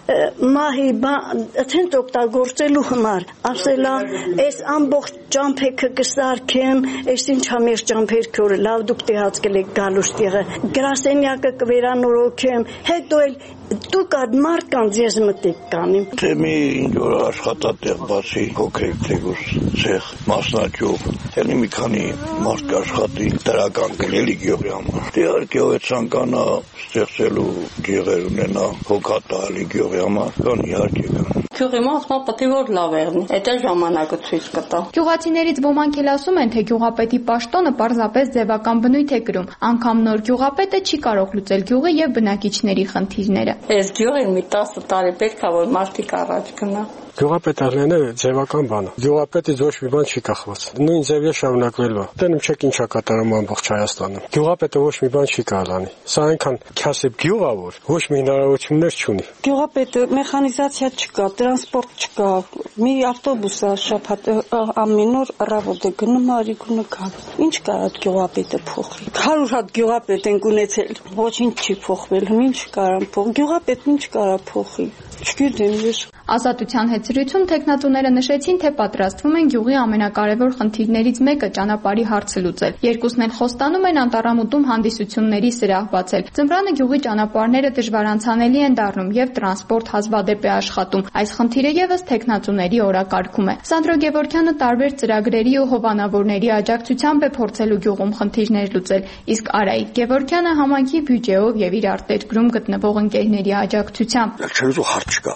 մահի, այդեն օգտագործելու համար։ Ասելա, այս ամբողջ ճամփեքը կսարքեմ, այս ինչա մեր ճամփերքը որ լավ դուք տեղացել եք գալուց տեղը։ Գրասենյակը կվերանորոգեմ, հետո էլ դուք այդ մարդկանց ես մտեք կանեմ։ Թե մի ինչ որ աշխատատեղ բացի փոքրիկ թեկուս ցեղ մասնաճյուղ, հենց մի քանի մարդ կաշխատի դրական գնելի գյուղի համար։ Իհարկե ով է ցանկանա ստեղծելու գյուղեր ունենա հոգատալի գյուղի համար, կան իհարկե կան։ Գյուղի մասը պետք է որ լավ եղնի, այդ ժամանակը ցույց կտա։ Գյուղացիներից ոմանք էլ ասում են, թե գյուղապետի պաշտոնը պարզապես ձևական բնույթ է կրում, անգամ նոր գյուղապետը չի կարող լուծել գյուղի եւ բնակիչների խնդիրները։ Այս գյուղին մի տասը տարի պետք է որ մարդիկ առաջ գնա։ Գյուղապետարները ձևական բան է։ Գյուղապետից ոչ մի բան չի կախված։ Նույն ձևը շարունակվելու է։ Տենում չեք ինչա կատարում ամբողջ Հայաստանում։ Գյուղապետը ոչ մի բան չի կարող անի։ Սա այնքան քյասիբ գյուղ է, որ ոչ մի հնարավորություններ չունի։ Գյուղապետը մեխանիզացիա չկա, տրանսպորտ չկա։ Մի ավտոբուս է շաբաթ ամեն օր առավոտը գնում արիգունը գա։ Ինչ կա այդ գյուղապետը փոխի։ հարյուր հատ գյուղապետ են ունեցել, ոչինչ չի փոխվել, ինչ կարան փոխ։ Գյուղապետն ինչ կարա փոխի։ Չգիտեմ ես։ Ազատության հետ զրույցում թեկնածուները նշեցին, թե պատրաստվում են գյուղի ամենակարևոր խնդիրներից մեկը ճանապարհի հարցը լուծել։ Երկուսն էլ խոստանում են Անտարամուտում հանդիսությունների սրահ բացել։ Ձմռանը գյուղի ճանապարհները դժվարանցանելի են դառնում եւ տրանսպորտ հազվադեպ է աշխատում։ Այս խնդիրը եւս թեկնածուների օրակարգում է։ Սանդրո Գևորգյանը տարբեր ծրագրերի ու հովանավորների աջակցությամբ է փորձելու գյուղում խնդիրներ լուծել, իսկ Արայիկ Գևորգյանը համայնքի բյուջեով եւ իր արտերկրում գտնվող ընկերների աջակցությամբ։ Չլուծու հարց չկա։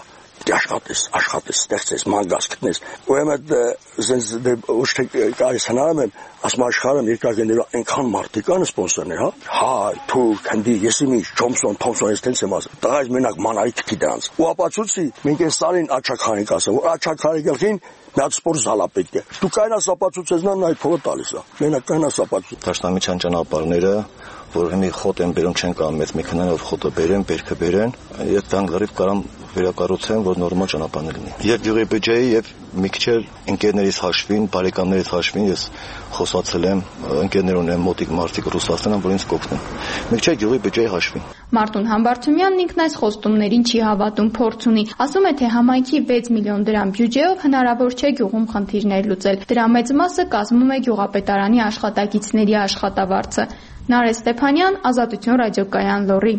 Դե աշխատես, աշխատես, ստեղծես, մանգաս գտնես։ Ուրեմն ասես ոչ թե կարես հնարում եմ, ասում աշխարհում երկրագեներով այնքան մարդիկ կան սպոնսորներ, հա։ Հայ, թուրք, հնդի, եսի մի Ջոնսոն, Թոմսոն, ես տենց եմ ասում։ Տղայս մենակ մանարի թքի դրանց։ Ու ապացուցի, մենք այս սարին աչակարին կասեմ, որ աչակարի գլխին մի հատ սպորտ զալա պետք է։ Դու կայնաս ապացուցես նա նայ փողը տալիս է։ Մենակ կայնաս ապացուցես։ Դաշնամիջան ճանապարհները, որ մի խոտ են բերում չեն կարող մեծ մեքենաներով խոտը բերեն, բերքը բերեն, այդ տան լրիվ կարամ վերակառուցեն, որ նորմալ ճանապարհներ լինի։ Եվ գյուղի բյուջեի եւ մի քիչ էլ ընկերներից հաշվին, բարեկամներից հաշվին ես խոսացել եմ, ընկերներ ունեմ մոտիկ մարդիկ Ռուսաստանն, որ ինձ կօգնեն։ Մի քիչ գյուղի բյուջեի հաշվին։ Մարտուն Համբարձումյանն ինքն այս խոստումներին չի հավատում, փորձ ունի։ Ասում է, թե համայնքի վեց միլիոն դրամ բյուջեով հնարավոր չէ գյուղում խնդիրներ լուծել։ Դրա մեծ մասը կազմում է գյուղապետարանի աշխատակիցների աշխատավարձը։ Նարէ Ստեփանյան, Ազատություն ռադիոկայան, Լոռի։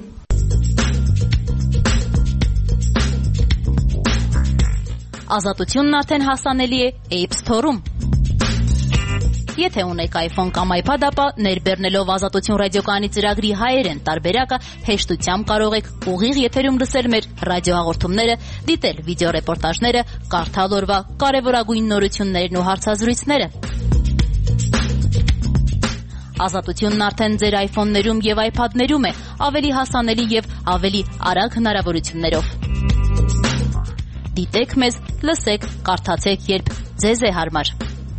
Ազատությունն արդեն հասանելի է App Store-ում։ Եթե ունեք iPhone կամ iPad, ապա ներբեռնելով Ազատություն ռադիոկայանի ծրագրի հայերեն տարբերակը հեշտությամբ կարող եք ուղիղ եթերում լսել մեր ռադիոհաղորդումները, դիտել վիդեոռեպորտաժները, կարդալ օրվա կարևորագույն նորություններն ու հարցազրույցները։ Ազատությունն արդեն ձեր iPhone-ներում եւ iPad-ներում է, ավելի հասանելի եւ ավելի արագ հնարավորություններով։ Դիտեք մեզ, լսեք, կարդացեք, երբ ձեզ է հարմար։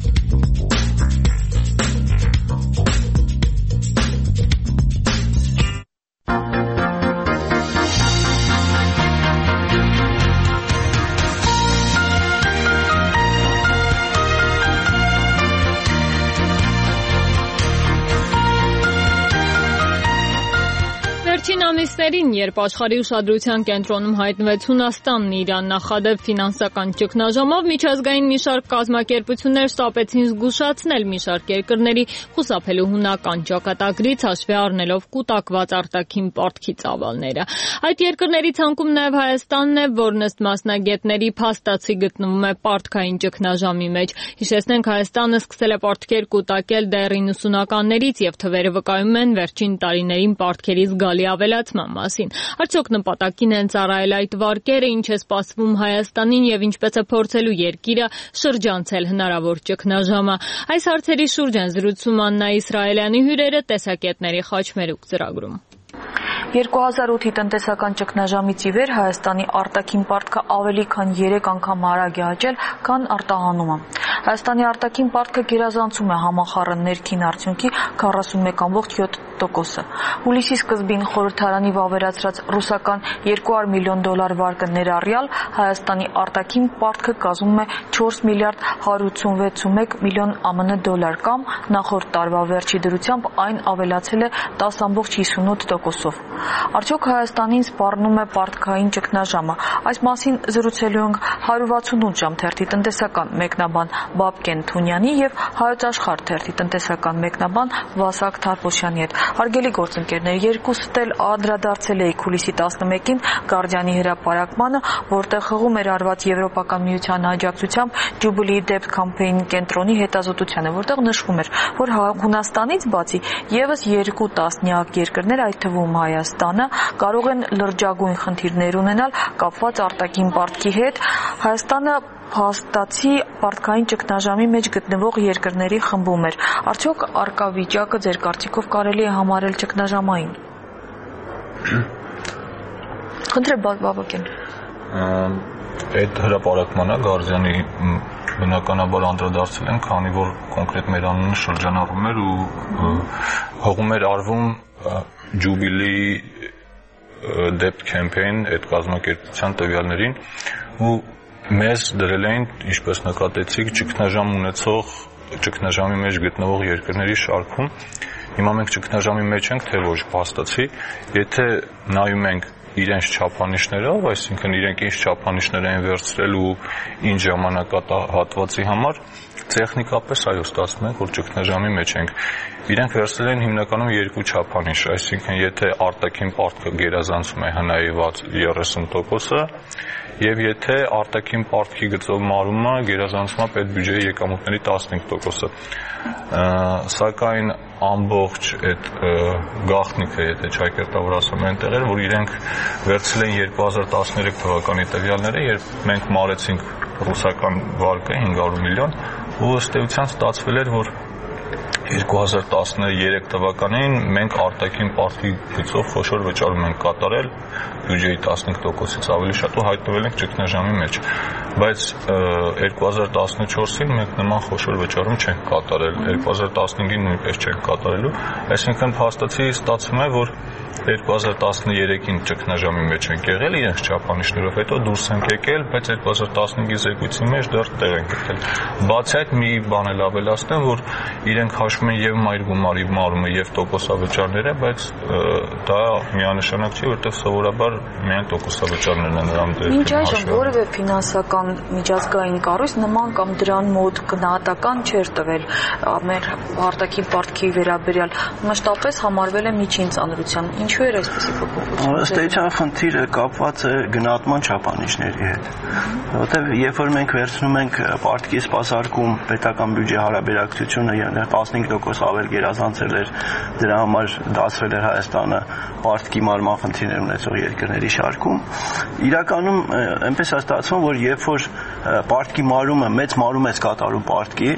Վերջին ամիսներին, երբ աշխարհի ուշադրության կենտրոնում հայտնվեց Հունաստանն Իրան նախադեպ ֆինանսական ճգնաժամով, միջազգային մի շարք կազմակերպություններ շտապեցին զգուշացնել մի շարք երկրների խուսափելու հունական ճակատագրից, հաշվի առնելով կուտակված արտաքին պարտքի ծավալները։ Այդ երկրների ցանկում նաև Հայաստանն է, որն ըստ մասնագետների փաստացի գտնվում է պարտքային ճգնաժամի մեջ։ Հիշեցնենք, Հայաստանը սկսել է պարտքեր կուտակել դեռ իննսունականներից եւ թվերը վկայում են վերջին տարիներին պարտքերի զգալի ավելացման մասին։ Արդյոք նպատակին են ծառայել այդ վարկերը, ինչ է սպասվում Հայաստանին եւ ինչպես է փորձելու երկիրը շրջանցել հնարավոր ճգնաժամը։ Այս հարցերի շուրջ են զրուցում Աննա Իսրայելյանի հյուրերը տեսակետների խաչմերուկ ծրագրում։ երկու հազար ութի տնտեսական ճգնաժամից ի վեր Հայաստանի արտաքին պարտքը ավելի քան երեք անգամ արագ է աճել, քան արտահանումը։ Հայաստանի արտաքին պարտքը գերազանցում է համախառն ներքին արդյունքի քառասունմեկ կόμք յոթ տոկոսը։ Հուլիսի սկզբին խորհրդարանի վավերացրած ռուսական երկու հարյուր միլիոն դոլար վարկը ներառյալ Հայաստանի արտաքին պարտքը կազմում է չորս միլիարդ հարյուր ութսունվեց միլիոն ԱՄՆ դոլար կամ նախորդ տարվա վերջի դրությամբ այն ավելացել է տասը կόμք հիսունութ տոկոսով։ Արդյոք Հայաստանին սպառնում է պարտքային ճգնաժամը։ Այս մասին զրուցելու ենք հարյուր վաթսունութ ժամ թերթի տնտեսական մեկնաբան Բաբկեն Թունյանի եւ Հայոց Աշխարհ թերթի տնտեսական մեկնաբան Վասակ Թարփոշյանի հետ։ Հարգելի գործընկերներ, երկուսդ էլ անդրադարձել էիք հուլիսի տասնմեկին Գարդիանի հրապարակմանը, որտեղ հղում էր արված Եվրոպական միության աջակցությամբ Jubilee Debt Campaign կենտրոնի հետազոտությանը, որտեղ նշվում էր, որ Հունաստանից բացի եւս երկու տասնյակ երկրներ, այդ թվում Հայաստանը, կարող են լրջագույն խնդիրներ ունենալ կապված արտաքին պարտքի հետ։ Հայաստանը փաստացի պարտքային ճգնաժամի մեջ գտնվող երկրների խմբում էր։ Արդյոք արկա վիճակը ձեր կարծիքով կարելի է համարել ճգնաժամային։ Խնդրեմ Բաբակեն։ Այդ հրապարակմանը Գարդիանի բնականաբար անդրադարձել են, քանի որ կոնկրետ մեր անունը շրջանառում էր ու հողում էր արվում Jubilee Debt Campaign այդ կազմակերպության տվյալներին ու մեզ դրել էին, ինչպես նկատեցիք, ճգնաժամ ունեցող, ճգնաժամի մեջ գտնվող երկրների շարքում։ Հիմա մենք ճգնաժամի մեջ ենք, թե ոչ փաստացի, եթե նայում ենք իրենց չափանիշներով, այսինքն իրենք ինչ չափանիշներ են վերցրել ու ինչ ժամանակահատվածի համար, տեխնիկապես այո, ստացվում է, որ ճգնաժամի մեջ ենք։ Իրենք վերցրել են հիմնականում երկու չափանիշ, այսինքն եթե արտաքին պարտքը գերազանցում է հնայված երեսուն տոկոսը եւ եթե արտաքին պարտքի գծով մարումը գերազանցում է պետբյուջեի եկամուտների տասնհինգ տոկոսը։ Սակայն ամբողջ այդ գաղտնիքը, եթե չայկերտավոր ասում են տեղեր, որ իրենք վերցրել են երկու հազար տասներեք թվականի տվյալները, երբ մենք մարեցինք ռուսական վարկը հինգ հարյուր միլիոն, ու ըստ էության ստացվել էր, որ երկու հազար տասներեք թվականին մենք արտաքին պարտքի գծով խոշոր վճարում ենք կատարել բյուջեի տասնհինգ տոկոսից ավելի շատ ու հայտնվել ենք ճգնաժամի մեջ, բայց երկու հազար տասնչորսին մենք նման խոշոր վճարում չենք կատարել, երկու հազար տասնհինգին նույնպես չենք կատարելու, այսինքն փաստացի ստացվում է, որ երկու հազար տասներեքին ճգնաժամի մեջ ենք եղել իրենց չափանիշներով, հետո դուրս ենք եկել, բայց երկու հազար տասնհինգի զեկույցի մեջ դեռ տեղ ենք գտել։ Բացի այդ մի բան էլ ավելացնեմ, որ իրենք հաշվում են եւ մայր գումարի մարումը եւ տոկոսավճարները, բայց դա միանշանակ չի, որովհետեւ սովորաբար միայն տոկոսավճարներն են նրան դեր։ Մինչ այժմ որևէ ֆինանսական միջազգային կառույց նման կամ դրան մոտ գնահատական չէր տվել մեր արտաքին պարտքի վերաբերյալ, մշտապես համարվել է միջին ծանրության։ Ինչու էր այսպեսի փոփոխություն։ Ըստ էության խնդիրը կապված է գնահատման չափանիշների հետ, որովհետև երբ որ մենք վերցնում ենք պարտքի սպասարկում պետական բյուջե հարաբերակցությունը տասնհինգ տոկոս ավել գերազանցել էր, դրա համար դասվել էր Հայաստանը պարտքի մարման խնդիրներ ունեցող երկրների շարքում, իրականում այնպես է ստացվում, որ երբ որ պարտքի մարումը մեծ մարում է կատարում պարտքի,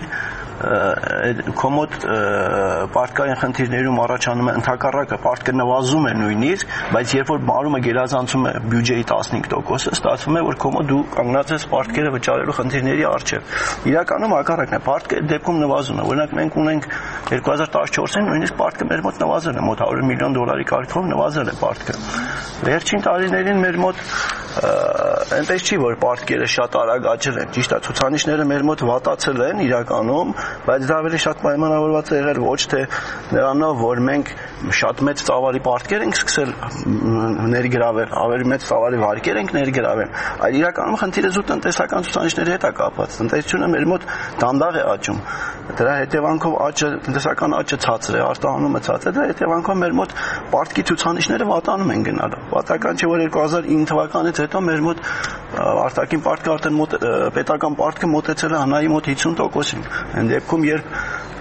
քո մոտ պարտքային խնդիրներում առաջանում է ընդհակառակը պարտքը նվազում է նույնիսկ, բայց երբ որ մարումը գերազանցում է բյուջեի տասնհինգ տոկոսը, ստացվում է, որ քո մոտ դու կանգնած ես պարտքերը վճարելու խնդիրների առջև։ Իրականում հակառակն է, պարտքը դեպքում նվազում է։ Օրինակ մենք ունենք երկու հազար տասնչորսին նույնիսկ պարտքը մեր մոտ նվազել է, մոտ հարյուր միլիոն դոլարի կարգով նվազել է պարտքը։ Վերջին տարիներին մեր մոտ այնպես չի, որ պարտքերը շատ արագ աճել են։ Ճիշտ է, ցուցանիշները մեր մոտ վատացել են իրականում, բայց դա ավելի շատ պայմանավորված է եղել ոչ թե նրանով, որ մենք շատ մեծ ծավալի պարտքեր ենք սկսել ներգրավել, ավելի մեծ ծավալի վարկեր ենք ներգրավել, այլ իրականում խնդիրը զուտ տնտեսական ցուցանիշների հետ է կապված։ Տնտեսությունը մեր մոտ դանդաղ է աճում։ Դրա հետևանքով աճը, տնտեսական աճը ցածր է, արտահանումը ցածր է, դրա հետևանքով մեր մոտ պարտքի ցուցանիշները վատանում են գնալու։ Պատահական չէ, որ երկու հազար ինը թվականից հետո մեր մոտ արտաքին պարտքը արդեն մոտ պետական պարտքը մոտեցել է հնայի մոտ հիսուն տոկոսին։ Այն դեպքում երբ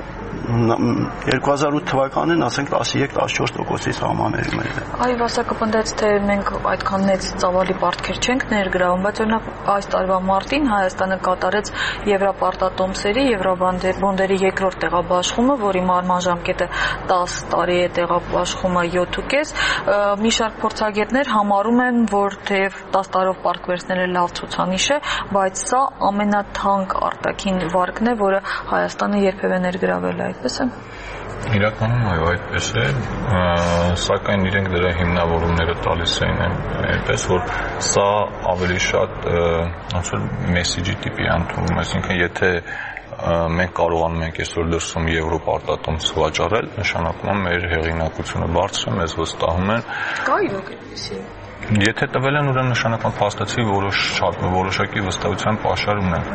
երկու հազար ութ թվականին ասենք տասնյոթ տասնչորս տոկոսի սահմաններում էր։ Այո, Վասակը պնդեց, թե մենք այդքան մեծ ծավալի պարտքեր չենք ներգրավում, բայց օրինակ այս տարվա մարտին Հայաստանը կատարեց Եվրապարտատոմսերի, Եվրոբոնդերի երկրորդ տեղաբաշխումը, որի մարման ժամկետը տասը տարի է, տեղաբաշխումը յոթ կես։ Մի շարք փորձագետներ համարում են, որ թեև տասը տարով պարտք վերցնելը լավ ցուցանիշ է, բայց սա ամենաթանկ արտաքին վարկն է, որը Հայաստանը երբևէ ներգրավել է, այդպես է։ Իրականում այո, այդպես է, սակայն իրենք դրա հիմնավորումները տալիս էին այնպես, որ սա ավելի շատ ոնց որ մեսեջի տիպի ընդունում, այսինքն եթե մենք կարողանում ենք այսօր դրսում Եվրոպարտատոմս վաճառել, նշանակում է մեր հեղինակությունը բարձր է, մեզ վստահում են։ Կա իրոք այդպիսի։ Եթե տվել են, ուրեմն նշանակում փաստացի որոշ որոշակի վստահության պաշար ունեն։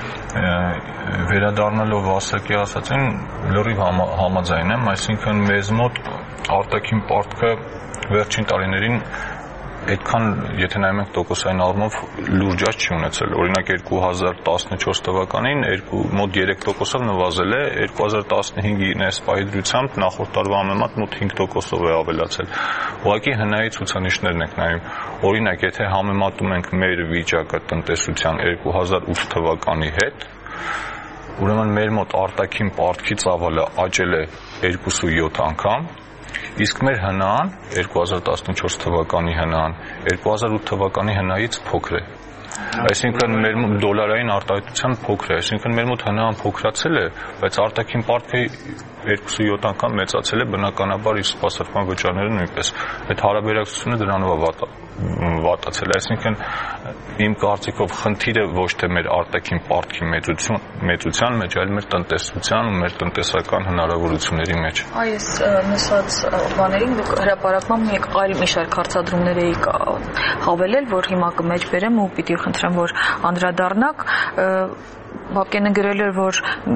Վերադառնալով Վասակի ասածին լրիվ համաձայն եմ, այսինքն մեզ մոտ արտաքին պարտքը վերջին տարիներին այդքան, եթե նայում ենք տոկոսային առումով, լուրջ աճ չի ունեցել։ Օրինակ երկու հազար տասնչորս թվականին մոտ երեք տոկոսով նվազել է, երկու հազար տասնհինգին այս պահի դրությամբ նախորդ տարվա համեմատ մոտ հինգ տոկոսով է ավելացել։ Ուղղակի հնայի ցուցանիշներն ենք նայում։ Օրինակ, եթե համեմատում ենք մեր վիճակը տնտեսության երկու հազար ութ թվականի հետ, ուրեմն մեր մոտ արտաքին պարտքի ծավալը աճել է երկուսույոթ անգամ, իսկ մեր հնան երկու հազար տասնչորս թվականի հնան երկու հազար ութ թվականի հնայից փոքր է։ Այսինքն մեր դոլարային արտահայտության փոքր է, այսինքն մեր մոտ հնան փոքրացել է, բայց արտաքին պարտքը երկուսույոթ անգամ մեծացել է, բնականաբար իսկ սպասարկման վճարները նույնպես։ Այդ հարաբերակցությունը դրանով է վատացել է, այսինքն իմ կարծիքով խնդիրը ոչ թե մեր արտաքին պարտքի մեծության մեջ, այլ մեր տնտեսության ու մեր տնտեսական հնարավորությունների մեջ։ Այս նշած բաներին դուք հրապարակման մի այլ մի շարք հարցադրումներ էիք հավելել, որ հիմա կմեջբերեմ ու պիտի խնդրեմ, որ անդրադառնաք։ Բաբկենը գրել էր, որ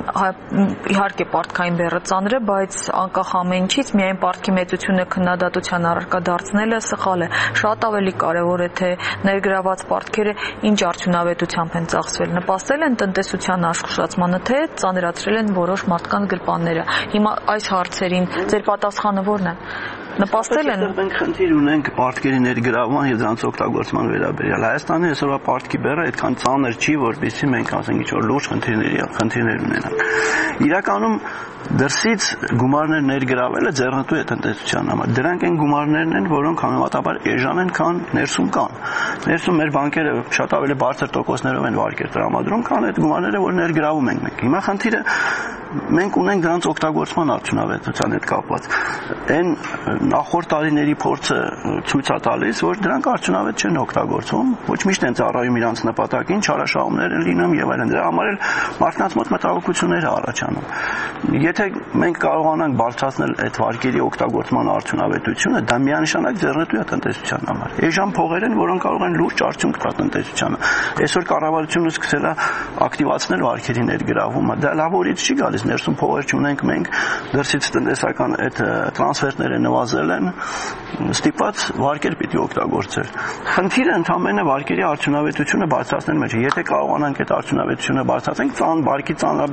իհարկե պարտքային բեռը ծանր է, բայց անկախ ամեն ինչից միայն պարտքի մեծությունը քննադատության առարկա դարձնելը սխալ է։ Շատ ավելի կարևոր է, թե ներգրաված պարտքերը ինչ արդյունավետությամբ են ծախսվել, նպաստել են տնտեսության աշխուժացմանը, թե ծանրացրել են որոշ մարդկանց գրպանները։ Հիմա այս հարցերին ձեր պատասխանը ո՞րն է։ Նպաստել են։ Մենք խնդիր ունենք պարտքերի ներգրավման եւ դրանց օգտագործման վերաբերյալ։ Հայաստանի այսօրվա պարտքի բեռը այդքան ծանր չի, որպեսզի մենք ասենք ինչ-որ լուրջ խնդիրների խնդիրներ ունենանք։ Իրականում դրսից գումարներ ներգրավելը ձեռնտու է տնտեսության համար։ Դրանք այն գումարներն են, որոնք համեմատաբար էժան են, քան ներսում կան։ Ներսում մեր բանկերը շատ ավելի բարձր տոկոսներով են վարկեր տրամադրում, քան այդ գումարները, որ ներգրավում ենք մենք։ Հիմա խնդիրը մենք ունենք դրանց օգտագործման արդյունավետության հետ կապված։ Այն նախորդ տարիների փորձը ցույց է տալիս, որ դրանք արդյունավետ չեն օգտագործվում, ոչ միշտ են ծառայում իրանց նպատակին, չարաշահումներ են լինում եւ այլն։ Դրա համար էլ մարդկանց մոտ մտահոգություններ առաջանում։ Եթե մենք կարողանանք բարձրացնել այդ վարկերի օգտագործման արդյունավետությունը, դա միանշանակ ձեռնտու է տնտեսության համար։ Էժան փողեր են, որոնք կարող են լուրջ արդյունք տալ տնտեսությանը։ Այսօր կառավարությունը սկսել է ակտիվացնել վարկերի ներգրավումը։ Դա լավ օրից չի գալիս, ներսում փողեր չունենք մենք, դրսից տնտեսական այդ տրանսֆերտները նվազել են, ստիպված վարկեր պիտի օգտագործել։ Խնդիրը ընդհանրապես վարկերի արդյունավետությունը բարձրացնելու մեջ է։ Եթե կարողանանք այդ արդյունավետությունը բարձրացնել, ծան վարկի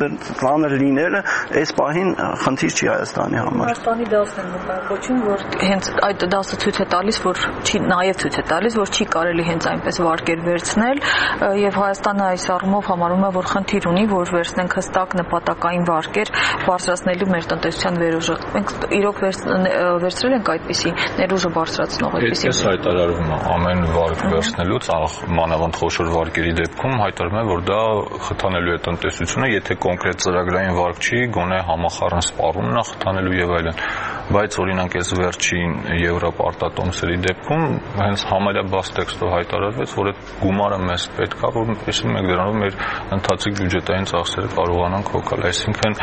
ծանր լինելը այս պահին խնդիր չի Հայաստանի համար։ Հայաստանի դասն են մտահոգություն, որ հենց այդ դասը ցույց է տալիս, որ չի նաև ցույց է տալիս, որ չի կարելի հենց այնպես վարկեր վերցնել, եւ Հայաստանը այս առումով համարում է, որ խնդիր ունի, որ վերցնենք հստակ նպատակային վարկեր բարձրացնելու մեր տնտեսության վերուժը։ Մենք իրոք վերցրել ենք այդպիսի ներուժը բարձրացնող այդպիսի։ Այս հայտարարումը ամեն վարկ վերցնելուց, մանավանդ խոշոր վարկերի դեպքում հայտարարում է, որ դա խթանելու է տնտեսությունը, եթե կոնկրետ ծրագրային վարկ չի, գոնե համախառն սպառումն է խթանելու եւ այլն։ Բայց օրինակ այս վերջին եվրոպարտատոմսերի դեպքում հենց համարյա բաց տեքստով հայտարարվեց, որ այդ գումարը մեզ պետք է, որպեսզի մենք դրանով մեր ընթացիկ բյուջետային ծախսերը կարողանանք հոգալ։ Այսինքն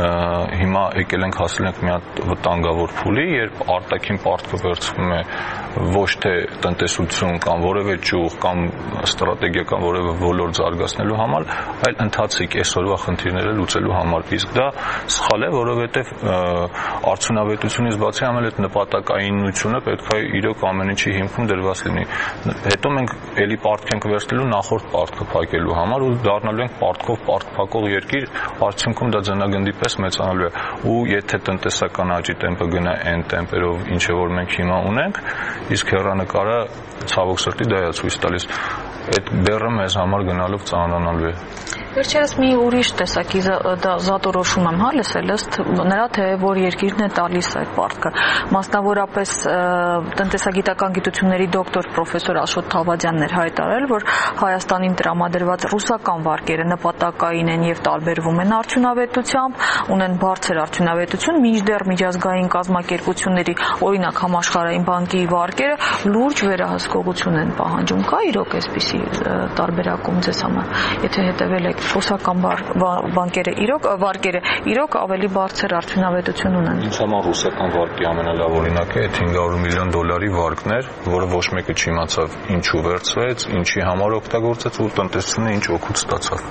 հիմա եկել ենք հասել ենք մի հատ վտանգավոր փուլի, երբ արտաքին պարտքը վերցվում է ոչ թե տնտեսություն կամ որևէ ճյուղ կամ ստրատեգիական որևէ ոլորտ զարգացնելու համար, այլ ընթացիկ այսօրվա խնդիրները լուծելու համար։ Իսկ դա սխալ է, որովհետև արդյունավետությունից բացի ամեն այդ նպատակայինությունը պետք է իրոք ամեն ինչի հիմքում դրված լինի։ Հետո մենք էլի պարտք ենք վերցնելու նախորդ պարտքը փակելու համար ու դառնալու ենք պարտքով պարտք փակող երկիր, արդյունքում դա ձնագնդի պես մեծանալու է։ Ու եթե տնտեսական աճի տեմպը գնա այն տեմպերով, ինչը որ մենք հիմա ունենք, իսկ հեռանկարը ցավոք սրտի դա է ցույց տալիս, այդ բեռը մեզ համար գնալով ծանրանալու է։ Վերջերս մի ուրիշ տեսակի զատորոշում եմ հա լսել, ըստ նրա թե որ երկիրն է տալիս այդ պարտքը։ Մասնավորապես տնտեսագիտական գիտությունների դոկտոր պրոֆեսոր Աշոտ Թավադյանն էր հայտարարել, որ Հայաստանին տրամադրված ռուսական վարկերը նպատակային են եւ տարբերվում են արդյունավետությամբ, ունեն բարձր արդյունավետություն, մինչդեռ միջազգային կազմակերպությունների, օրինակ Համաշխարհային բանկի վարկերը լուրջ վերահսկողություն են պահանջում։ Կա իրոք այսպիսի տարբերակում ձեզ համար, եթե հետևել եք ռուսական բանկերը իրոք վարկերը իրոք ավելի բարձր արդյունավետություն ունեն։ Ինձ համար ռուսական վարկի ամենալավ օրինակը այդ հինգ հարյուր միլիոն դոլարի վարկն էր, որը ոչ մեկը չիմացավ ինչու վերցվեց, ինչի համար օգտագործեց ու տնտեսությունը ինչ օգուտ ստացավ։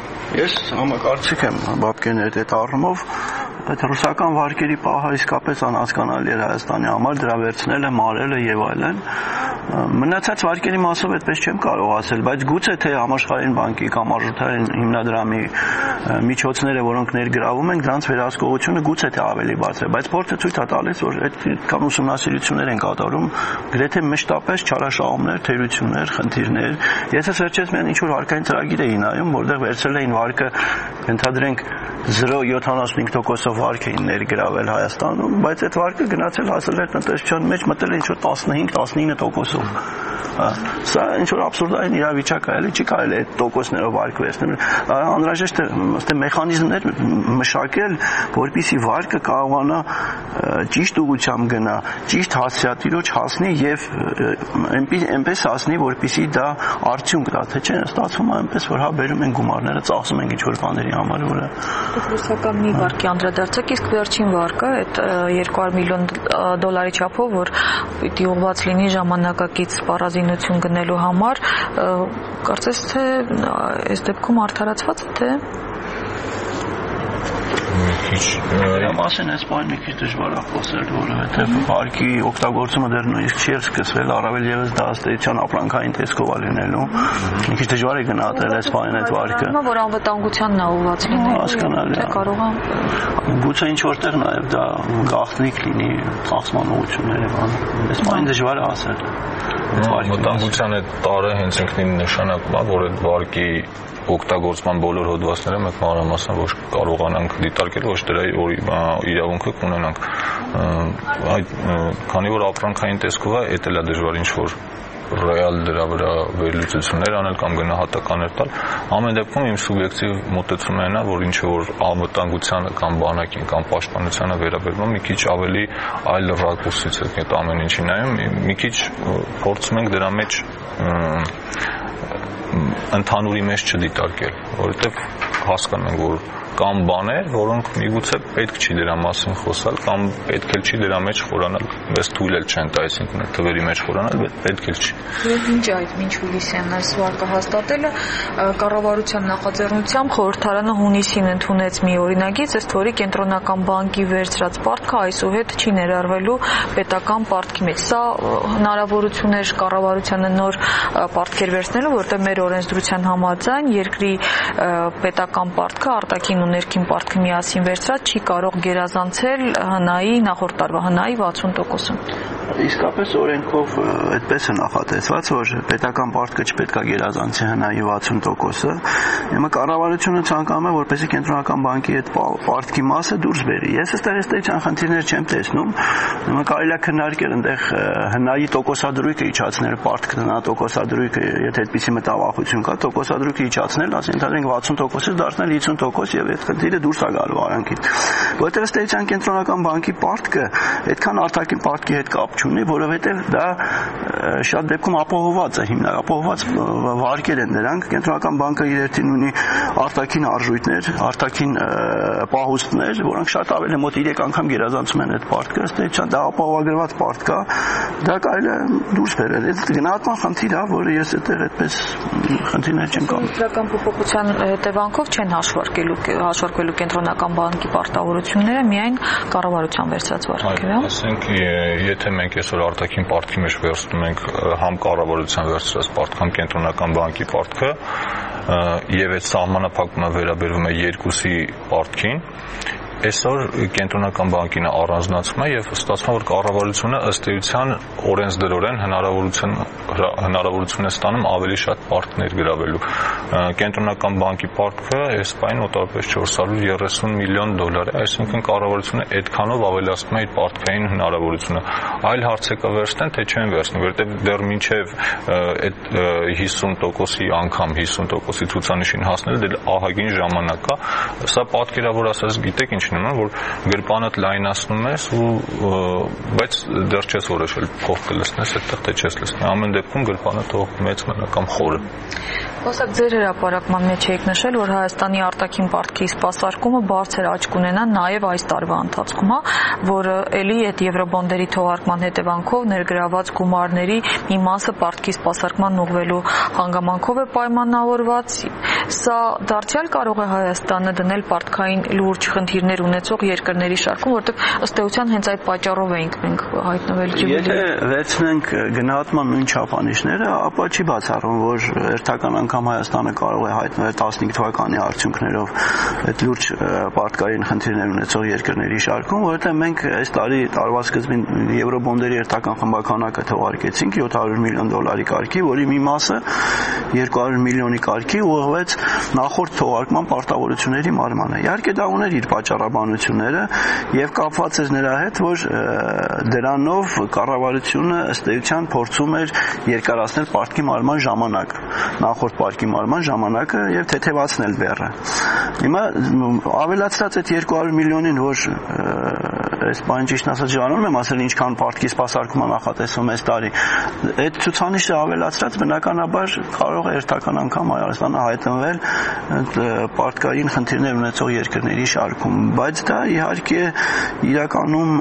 Ես համակարծիք եմ Բաբկենի այդ առումով, այդ ռուսական վարկերի պահը իսկապես անհասկանալի էր Հայաստանի համար, դրա վերցնելը, մարելը եւ այլն։ Մնացած վարկերի մասով այդպես չեմ կարող ասել, բայց գուցե թե Համաշխարհային բանկի կամ Արժութային հիմնադրամի միջոցները, որոնք ներգրավում են, դրանց վերահսկողությունը գուցե թե ավելի բարձր է, բայց փորձը ցույց է տալիս, որ այդքան ուսումնասիրություններ են կատարում, գրեթե մշտապես չարաշահումներ, թերություններ, խնդիրներ։ Ես վերջերս միայն ինչ-որ հարկային ծրագիր էի նայում, որտեղ վերցրել էին վարկը, ընդհանրենք զրո յոթանասունհինգ տոկոսով վարկ էին ներգրավել Հայաստանում, բայց այդ վարկը գնացել հասել էր տնտեսության մեջ, մտել է ինչ-որ տասնհինգ տասնինը տոկոսով։ Սա ինչ-որ աբսուրդային իրավիճակ է, էլի չի կարելի այդ տոկոսներով վարկ վերցնել։ Անհրաժեշտ է ըստ մեխանիզմներ մշակել, որպեսզի վարկը կարողանա ճիշտ ուղղությամբ գնա, ճիշտ հասցեատիրոջ հասնի եւ այնպես հասնի, որպեսզի դա արդյունք տա, թե չէ, ստացվում է այնպես, որ հա բերում են գումարները, ծախսում են ինչ-որ բաների համար, որը ռուսական մի վարկի անդրադառնալով դարձեք, իսկ վերջին վարկը այդ երկու հարյուր միլիոն դոլարի չափով, որ պիտի ուղղված լինի ժամանակակից սպառազինություն գնելու համար, կարծես թե այս դեպքում արդարացված է, թե Դրա մասին այս բանը մի քիչ դժվար է խոսել, որովհետև վարկի օգտագործումը դեռ նույնիսկ չի սկսվել, առավել ևս դա ըստեյության ապրանքային տեսքով է լինելու։ Մի քիչ դժվար է գնահատել այս բանին այդ վարկը։ Որ անվտանգությանն է ուղղված լինելու։ Հասկանալի է։ Կարող է գուցե ինչ որտեղ նաև դա գաղտնիք լինի ծախսման ուղղությունների բան։ Այս բանը դժվար է ասել։ Անվտանգության այդ տարը հենց ինքնին նշանակում է, որ այդ վարկի օգտագործման բոլոր հոդվածները մենք մանրամասն ոչ կարողանանք դիտարկել, ոչ դրա իրավունքը կունենանք։ Այդ քանի որ ապրանքային տեսքով է, էդ էլ է դժվար ինչ որ ռեալ դրա վրա վերլուծություններ անել կամ գնահատականներ տալ։ Ամեն դեպքում իմ սուբյեկտիվ մոտեցումն այն է, որ ինչ որ անվտանգությանը կամ բանակին կամ պաշտպանությանը վերաբերում մի քիչ ավելի այլ ռակուրսից է այդ ամեն ինչի նայում, մի քիչ փորձում ենք դրա մեջ ընդհանուրի մեջ չդիտարկել, որովհետև հասկանում ենք, որ կամ բաներ, որոնք միգուցե պետք չի դրա մասին խոսալ, կամ պետք էլ չի դրա մեջ խորանալ, բայց թույլ էլ չեն տա, այսինքն թվերի մեջ խորանալ, բայց պետք էլ չի։ Եվ ինչ այդ ինչ հուլիսյանն այս վարկը հաստատելը կառավարության նախաձեռնությամբ խորհրդարանը հունիսին ընդունեց մի օրինագիծ, ըստ որի կենտրոնական բանկի վերցրած պարտքը այսուհետ չի ներառվելու պետական պարտքի մեջ։ Սա հնարավորություն էր կառավարությանը նոր պարտքեր վերցնելու, որտեղ մեր օրենսդրության համաձայն երկրի պետական պարտքը արտաքին ներքին պարտքը միասին վերցրած չի կարող գերազանցել հնայի նախորդ տարվա հնայի վաթսուն տոկոսը։ Իսկապես օրենքով այդպես է նախատեսված, որ պետական պարտքը չպետք է գերազանցի հնայի վաթսուն տոկոսը։ Հիմա կառավարությունը ցանկանում է, որպեսզի կենտրոնական բանկի այդ պարտքի մասը դուրս բերի։ Ես այստեղ էստեյցիան խնդիրներ չեմ տեսնում։ Հիմա կարելի է քննարկել այնտեղ հնայի տոկոսադրույքը իջացնել, պարտքը հնա տոկոսադրույքը, եթե այդպիսի մտավախություն կա, տոկոսադրույքը իջացնել, ասենք ընդհանրենք վաթսուն տոկոսից դարձնել հիսուն տոկոս եւ այդ խնդիրը դուրս է գալու արանքից։ Որտեղ էստեյցիան կենտրոնական բանկի պարտքը այդքան արտաքին պարտքի հետ կապ չունի, որովհետև դա շատ դեպքում ապահովված է, հիմնական ապահովված վարկեր են դրանք։ Կենտրոնական բանկը իր երթին ունի արտաքին արժույթներ, արտաքին պահուստներ, որոնք շատ ավելի մոտ երեք անգամ գերազանցում են այդ պարտքը, ըստ էության դա ապահովագրված պարտք է, դա կարելի է դուրս բերել։ Այդ գնահատման խնդիր է, որը ես այդտեղ այդպես խնդիրներ չեմ կարող։ Դրական փոփոխության հետևանքով չեն հաշվարկելու հաշվարկվելու կենտրոնական բանկի պարտավորությունները, միայն կառավարության վերցրած վարկերը։ Ասենք, եթե մենք այսօր արտաքին պարտքի մեջ վերցնում ենք համ կառավարության վերցրած պարտք, համ կենտրոնական բանկի պարտքը, եւ այդ սահմանափակումը վերաբերվում է երկուսի պարտքին, այսօր կենտրոնական բանկին առանձնացում է եւ ստացվում է, որ կառավարությունը ըստ էության օրենսդրորեն հնարավորություն հնարավորություն է ստանում ավելի շատ պարտքներ գրավելու։ Կենտրոնական բանկի պարտքը այս պայն մոտավորապես չորս հարյուր երեսուն միլիոն դոլար է, այսինքն կառավարությունը այդքանով ավելացնում է իր պարտքային հնարավորությունը։ Այլ հարց է կա վերցնեն, թե չեն վերցնի, որովհետեւ դեռ մինչեւ այդ հիսուն տոկոսի անգամ հիսուն տոկոսի ցուցանիշին հասնելը դեռ ահագին ժամանակ կա։ Սա պատկերավոր ասած գիտեք ինչ նման, որ գրպանդ լայնացնում ես ու բայց դեռ չես որոշել փող կլցնես այդտեղ թե չես լցնի։ Ամեն դեպքում գրպանը թող մեծ մնա կամ խորը։ Խոսակ ձեր հրապարակման մեջ եք նշել, որ Հայաստանի արտաքին պարտքի սպասարկումը բարձր աճ կունենա նաև այս տարվա ընթացքում, որը ելի այդ եվրոբոնդերի թողարկման հետևանքով ներգրաված գումարների մի մասը պարտքի սպասարկման ուղղվելու հանգամանքով է պայմանավորված։ Սա դարձյալ կարող է Հայաստանը դնել պարտքային լուրջ խնդիրներ ունեցող երկրների շարքում, որտեղ ըստ էության հենց այդ պատճառով էինք մենք հայտնվել Ջիբուտիում։ Եթե վերցնենք գնահատման նույն չափանիշները, ապա չի բացառվում, որ հերթական անգամ Հայաստանը կարող է հայտնվել տասնհինգ թվականի արդյունքներով այդ լուրջ պարտքային խնդիրներ ունեցող երկրների շարքում, որովհետև մենք այս տարի տարվա սկզբին եվրոբոնդերի հերթական խմբականակը թողարկեցինք յոթ հարյուր միլիոն դոլարի կարգի, որի մի մասը երկու հարյուր միլիոնի կարգի ուղղվեց նախորդ թողարկման պարտավորությունների մարմանը։ Իհարկե դա ուներ իր պատճառաբանությունները եւ կապված էր նրա հետ, որ դրանով կառավարությունը ըստ էության փորձում էր երկարացնել պարտքի մարման ժամանակը, նախորդ պարտքի մարման ժամանակը եւ թեթևացնել բեռը։ Հիմա ավելացրած այդ երկու հարյուր միլիոնին, որ այս բանը ճիշտ ասած ժառանգում եմ ասել ինչքան պարտքի սպասարկում նախատեսում այս տարի։ Այդ ցուցանիշը ավելացրած բնականաբար կարող է երթական անգամ Հայաստանը հայտնվել պարտքային խնդիրներ ունեցող երկրների շարքում, բայց դա իհարկե իրականում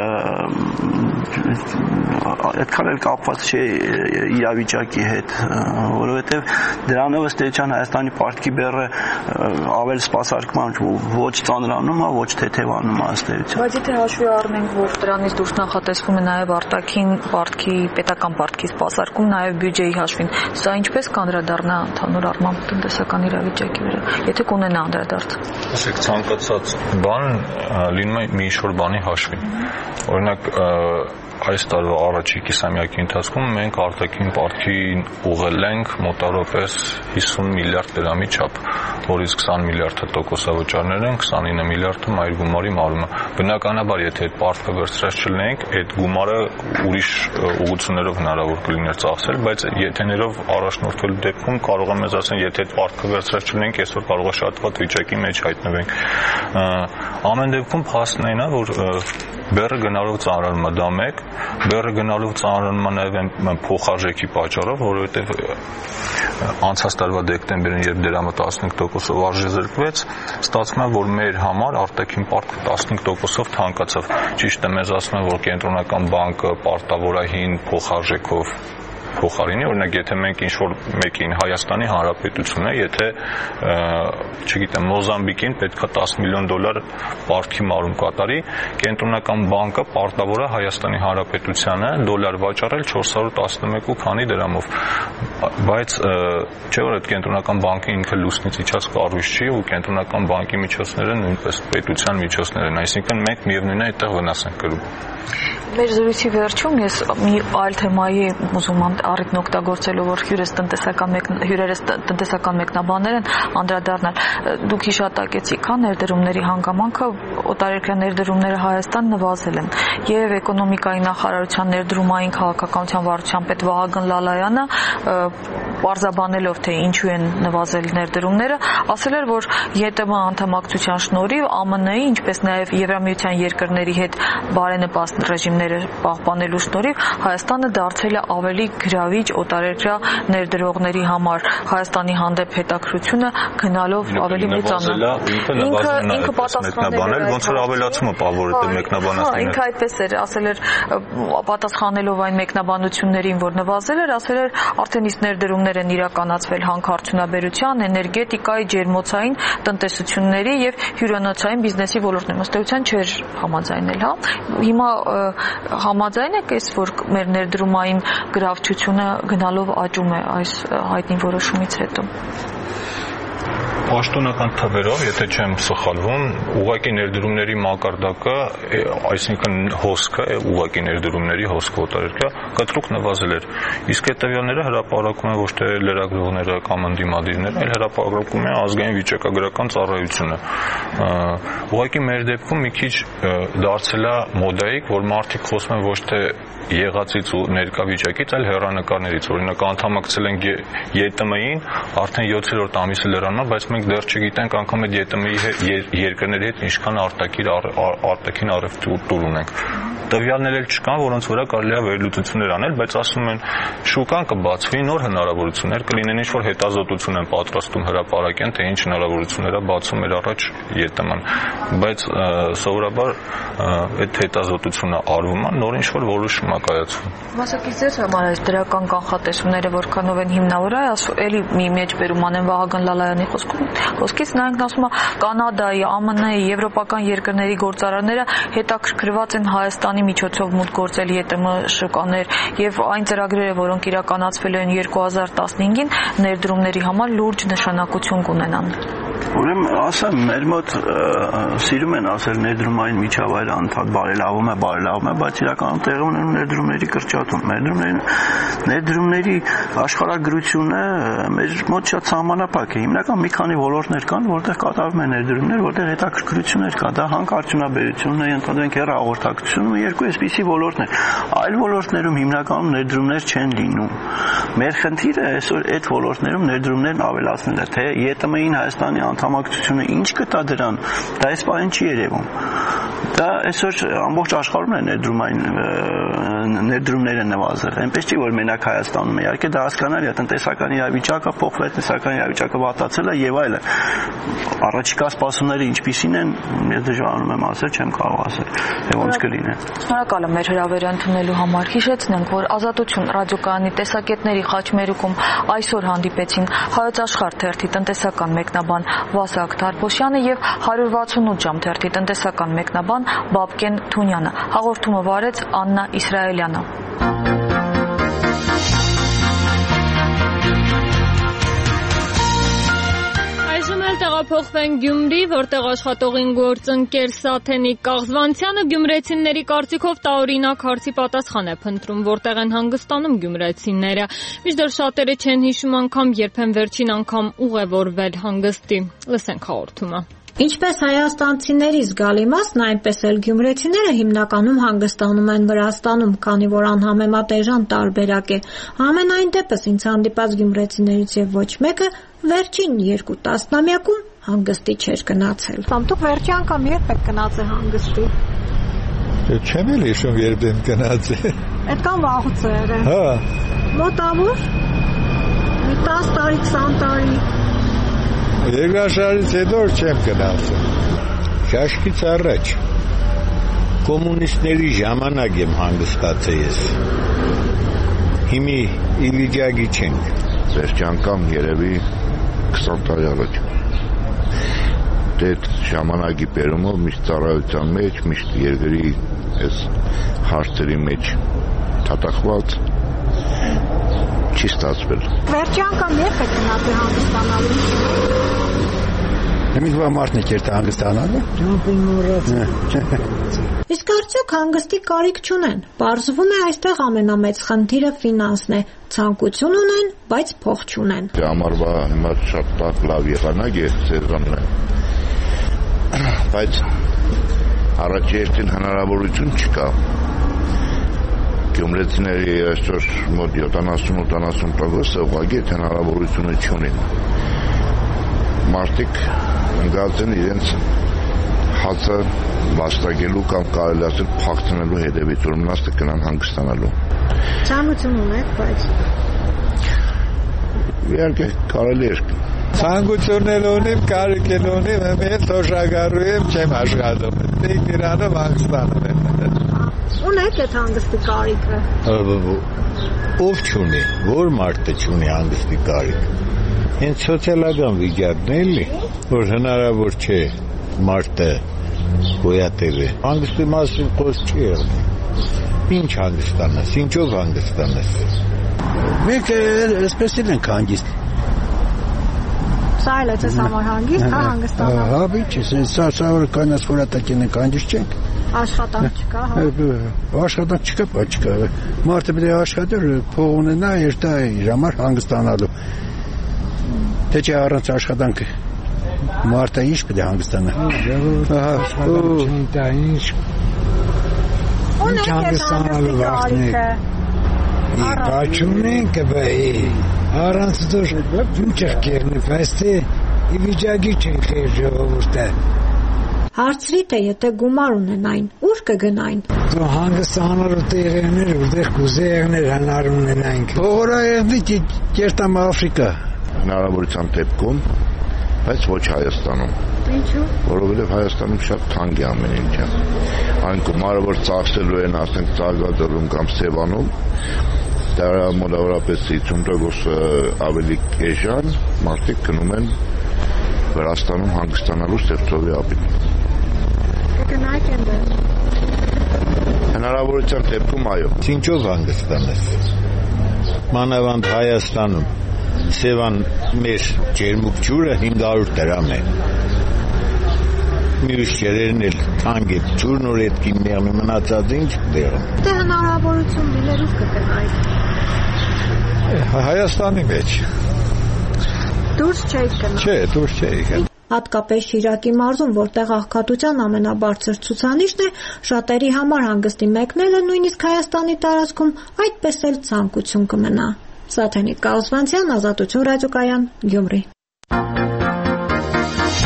այդքան էլ կապված չէ իրավիճակի հետ, որովհետև դրանով ըստ էության Հայաստանի պարտքի բեռը ավել սպասարկման ոչ ծանրանում է, ոչ թեթևանում է ըստ էության։ Բայց եթե հաշվի առնենք, որ դրանից դուրս նախատեսվում է նաև արտաքին պարտքի, պետական պարտքի սպասարկում, նաև բյուջեի հաշվին, սա ինչպես կանդրադառնա ընդհանուր առմամբ տնտեսական իրավիճակի վրա, եթե կունենա անդրադարձ։ Ասեք, ցանկացած բան լինում է մի ինչ-որ բանի հաշվին։ Օրինակ այս տարվա առաջի կիսամյակի ընթացքում մենք արտաքին պարտքին ուղղել ենք մոտավորապես հիսուն միլիարդ դրամի չափ, որից քսան միլիարդը տոկոսավճարներ են, քսանինը միլիարդը մայր գումարի մարումը։ Բնականաբար, եթե այդ պարտքը վերցրած չլինենք, այդ գումարը ուրիշ ուղղություններով հնարավոր կլիներ ծախսել, բայց եթեներով առաջնորդվելու դեպքում կարող եմ ասել, եթե այդ պարտքը վերցրած չլինենք, այսօր կարող է շատ վատ վիճակի մեջ հայտնվենք։ Ամեն դեպքում փաստն այն է, որ բեռը գնալով ծանրանում է, դա մեկ, բեռը գնալով ծանրանում է նաև փոխարժեքի պատճառով, որովհետև անցած տարվա դեկտեմբերին, երբ դրամը տասնհինգ տոկոսով արժեզրկվեց, ստացվում է, որ մեր համար արտաքին պարտքը տասնհինգ տոկոսով թանկացավ։ Ճիշտ է, մեզ ասում են, որ կենտրոնական բանկը պարտավորահին փոխարժեքով փոխարինի, օրինակ եթե մենք ինչ-որ մեկին Հայաստանի Հանրապետությունն է, եթե չգիտեմ, Մոզամբիկին պետքա տասը միլիոն դոլար պարտքի մարում կատարի, կենտրոնական բանկը պարտավոր է Հայաստանի Հանրապետությանը դոլար վաճառել չորս հարյուր տասնմեկ ու քանի դրամով, բայց չէ՞ որ այդ կենտրոնական բանկը ինքը լուսնից իջած կառույց չի ու կենտրոնական բանկի միջոցները նույնպես պետության միջոցներ են, այսինքն մենք միևնույն է այդտեղ վնաս ենք կրում։ Մեր զրույցի վերջում ես մի այլ թեմայի ուզում եմ առիթն օգտագործելու, որ հյուրերս տնտեսական հյուրերս տնտեսական մեկնաբաններ են անդրադառնալ։ Դուք հիշատակեցիք, հա, ներդրումների հանգամանքը, օտարերկրյա ներդրումները Հայաստան նվազել են, եւ էկոնոմիկայի նախարարության ներդրումային քաղաքականության վարչության պետ Վահագն Լալայանը պարզաբանելով, թե ինչու են նվազել ներդրումները, ասել էր, որ ԵՏՄ անդամակցության շնորհիվ ԱՄՆ-ի, ինչպես նաև Եվրամիության երկրների հետ բարենպաստ ռեժիմները պահպանելու շնորհիվ Հայաստանը դարձել է ավելի գրավիչ օտարերկրյա ներդրողների համար, Հայաստանի հանդեպ հետաքրությունը գնալով ավելի մեծանա։ Ինքը ինքը պատասխանել էր, ոնց որ ավելացումը պավոր է մեկնաբանած։ Ինքը այդպես էր, ասել էր, պատասխանելով այն մեկնաբանություններին, որ նվազել էր, ասել էր, արդեն իսկ ներդրումներ են իրականացվել հանքարդյունաբերության, էներգետիկայի, ջերմոցային տնտեսությունների եւ հյուրանոցային բիզնեսի ոլորտներում։ Ըստ էության չէր համաձայնել, հա։ Հիմա համաձայն եք, այս որ մեր ներդրումային գրավչությունը գնալով աճում է այս հայտնի որոշումից հետո։ Պաշտոնական թվերով, եթե չեմ սխալվում, ուղղակի ներդրումների մակարդակը, այսինքն հոսքը, ուղղակի ներդրումների հոսքը օտարերկրյա կտրուկ նվազել էր։ Իսկ այդ տվյալները հրապարակում են ոչ թե լրագրողները կամ ընդդիմադիրները, այլ հրապարակում է ազգային վիճակագրական ծառայությունը։ Ուղղակի մեր դեպքում մի քիչ դարձել է մոդայիկ, որ մարդիկ խոսում են ոչ թե եղածից ու ներկա վիճակից, այլ հեռանկարներից։ Օրինակ անդամակցել ենք ԵՏՄ-ին, արդեն յոթերորդ ամիսը լրանում է, բայց մենք դեռ չգիտենք անգամ այդ ԵՏՄ-ի երկրների հետ ինչքան արտաքին արտաքին առևտուր ունենք։ Տվյալներ էլ չկան, որոնց վրա կարելի է վերլուծություններ անել, բայց ասում են շուկան կբացվի, նոր հնարավորություններ կլինեն, ինչ որ հետազոտություն են պատրաստում հրապարակեն, թե ինչ հնարավորություններ է բացում մեր առաջ ԵՏՄ-ն, բայց սովորաբար այդ հետազոտությունը արվում է, նոր ինչ որ որոշում է կայացվում։ Մասնակից ձեզ համար այս դրական կանխատեսումները որքանով են հիմնավոր, էլի մի մեջբերում անեն Վահագն Լալայանի խոսքից, նրանք ասում են Կանադայի, ԱՄՆ-ի, եվրոպական երկրների գործարանները հետաքրքրված են Հայաստանի միջոցով մուտք գործել ԵՏՄ շուկաներ եւ այն ծրագրերը, որոնք իրականացվել են երկու հազար տասնհինգին, ներդրումների համար լուրջ նշանակություն կունենան։ Ուրեմն ասեմ, մեր մոտ սիրում են ասել ներդրումային միջավայրը անդադ բարելավում է, բարելավում է, բայց իրականում տեղի ունենում ներդրումների կրճատում։ Ներդրումների ներդրումների աշխարհագրությունը մեր մոտ շատ սահմանափակ է։ Հիմնական մի քանի ոլորտներ կան, որտեղ կատարվում են ներդրումներ, որտեղ հետաքրքրություններ կա, դա հանքարդյունաբերությունն է, ընդհանրենք հեռահաղորդակցությունը, երկու այսպիսի ոլորտներ։ Այլ ոլորտներում հիմնականում ներդրումներ չեն լինում։ Մեր խնդիրը այսօր այդ ոլորտներում ներդրումներն ավելացնելն է, թե ԵՏՄ-ին Հայաստանի անդամակցությունը ինչ կտա դրան, դա այս բանը չի երևում։ Դա այսօր ամբողջ աշխարհում է ներդրումային ներդրումները նվազել։ Այնպես չի որ մենակ Հայաստանում է, իհարկե դա հասկանալի է, տնտեսական իրավիճակը փոխվել, տնտեսական իրավիճակը վատացել է եւ այլն։ Առաջիկա սպասումները ինչպիսին են, ես դժվարանում եմ ասել, չեմ կարող ասել, թե ոնց կլինեն։ Շնորհակալ եմ մեր հրավերը ընդունելու համար։ Հիշեցնենք, որ Ազատություն ռադիոկայանի տեսակետների խաչմերուկում այսօր հանդիպեցին Հայոց Աշխարհ թերթի տնտեսական մեկնաբան Վասակ Թարփոշյանը եւ հարյուր վաթսունութ ժամ թերթի տնտեսական մեկնաբան Բաբկեն Թունյանը։ Հաղորդումը վարեց Աննա Իսրայելյանը։ Տեղափոխվենք Գյումրի, որտեղ աշխատողին գործընկեր Սաթենիկ Կաղզվանցյանը գյումրեցիների կարծիքով տարօրինակ հարցի պատասխան է փնտրում, որտեղ են հանգստանում գյումրեցիները։ Մինչդեռ շատերը չեն հիշում անգամ երբեմն վերջին անգամ ուղևորվել հանգստի։ Լսենք հաղորդումը։ Ինչպես հայաստանցիների զգալի մասն, այնպես էլ գյումրեցիները հիմնականում հանգստանում են Վրաստանում, քանի որ անհամեմատ էժան տարբերակ է։ Համենայն դեպս ինձ հանդիպած գյումրեցիներից եւ ոչ մեկը վերջին երկու տասնամյակում հանգստի չէր գնացել։ Կամ դուք վերջի անգամ երբ եք գնացել հանգստի։ Չեմ էլ հիշում երբ եմ գնացել։ Այդքան վաղուց է եղել։ Հա։ Մոտավոր տասը տարի, քսան տարի։ Երկրաշարժից հետո չեմ գնացել։ Շաշկից առաջ կոմունիստների ժամանակ եմ հանգստացել ես։ Հիմի իվիճակի չենք։ Վերջի անգամ երևի քսան տարի առաջ։ Դե ժամանակի բերումով միշտ ծառայության մեջ, միշտ երկրի այս հարցերի մեջ թաթախված չի ստացվել։ Վերջի անգամ երբ եք գնացել հանգստանալու։ Εμείς մարդն եք երթ հանգստանալու։ Իսկ արդյոք հանգստի կարիք չունեն։ Պարզվում է այստեղ ամենամեծ խնդիրը ֆինանսն է։ Ցանկություն ունեն, բայց փող չունեն։ Դե ամառվա հիմա շատ տաք լավ եղանակ է սեզոնն է։ Բայց առաջերտին հնարավորություն չկա։ Գյումրեցիների այսօր մոտ յոթանասուն տոկոս ուղղակի այդ հնարավորությունը չունեն։ Մարդիկ ընկած են իրենց հացը վաստակելու կամ կարելի ասել փախցնելու հետևից, որ մնացքը գնան հանգստանալու։ Ցանկություն ունեք, բայց իհարկե կարելի է։ Ցանկություններ ունեմ, կարիք ունեմ, ես թոշակառու եմ, չեմ աշխատում։ Դեք դրանով հանգստանում եմ։ Ունեք այդ հանգստի կարիքը։ Ով չունի, որ մարդը չունի հանգստի կարիք։ Հենց սոցիալական վիճակն էլի, որ հնարավոր չէ մարդը գոյատևի։ Հանգստի մասին խոսք չի եղել։ Ինչ հանգստանաս, ինչով հանգստանաս։ Մենք այսպես ենք հանգիստ։ Սա էլ է ձեզ համար հանգիստ, հա հանգստանալ։ Հա, բիչ, սա սա կանաս խորատակին ենք հանգիստ չենք։ Աշխատանք չկա, հա։ Աշխատանք չկա, բայց չկա։ Մարդը պետք է աշխատի, փող ունենա, երթա իր համար հանգստանալու։ Թե չէ առանց աշխատանք մարդը ինչ պետք է հանգստանա։ Ահա, ինչ հանգստանալու վախն է։ Բայց ունենք, բայի, առանց դուր ինչ կերնի, բայց թե ի վիճակի չենք ժողովուրդը։ Հարցրի թե եթե գումար ունենային, ուր կգնային։ Դու հանգստանալու տեղեր, որտեղ կուզեներ հնար ունենայինք։ Փողորայերնի կերտամ Աֆրիկա։ Հնարավորության դեպքում, բայց ոչ Հայաստանում։ Ինչու՞։ Որովհետև Հայաստանում շատ թանկ է ամեն ինչը։ Այն գումարը, որ ծախսելու են, ասենք Ծաղկաձորում կամ Սևանում, դա մոտավորապես հիսուն տոկոս ավելի էժան, մարդիկ գնում են Վրաստանում հանգստանալու Սևծովի ափին։ Կգնայիք այնտեղ։ Հնարավորության դեպքում այո։ Ինչով հանգստանաս։ Մանավանդ Հայաստանում Սևան մեր ջերմուկ ջուրը հինգ հարյուր դրամ է։ Մյուս ջրերն էլ թանկ է, ջուրն որ այդ կիմիամի մնացած ինչ դեղում։ Դե հնարավորություն լինել ուր կգնայիք։ Հայաստանի մեջ։ Դուրս չէիք գնա։ Չէ, դուրս չէիք։ Հատկապես Շիրակի մարզում, որտեղ աղքատության ամենաբարձր ցուցանիշն է, շատերի համար հանգստի մեկնելը նույնիսկ Հայաստանի տարածքում այդպես էլ ցանկություն կմնա։ Սաթենիկ Կաղզվանցյան, Ազատություն ռադիոկայան, Գյումրի։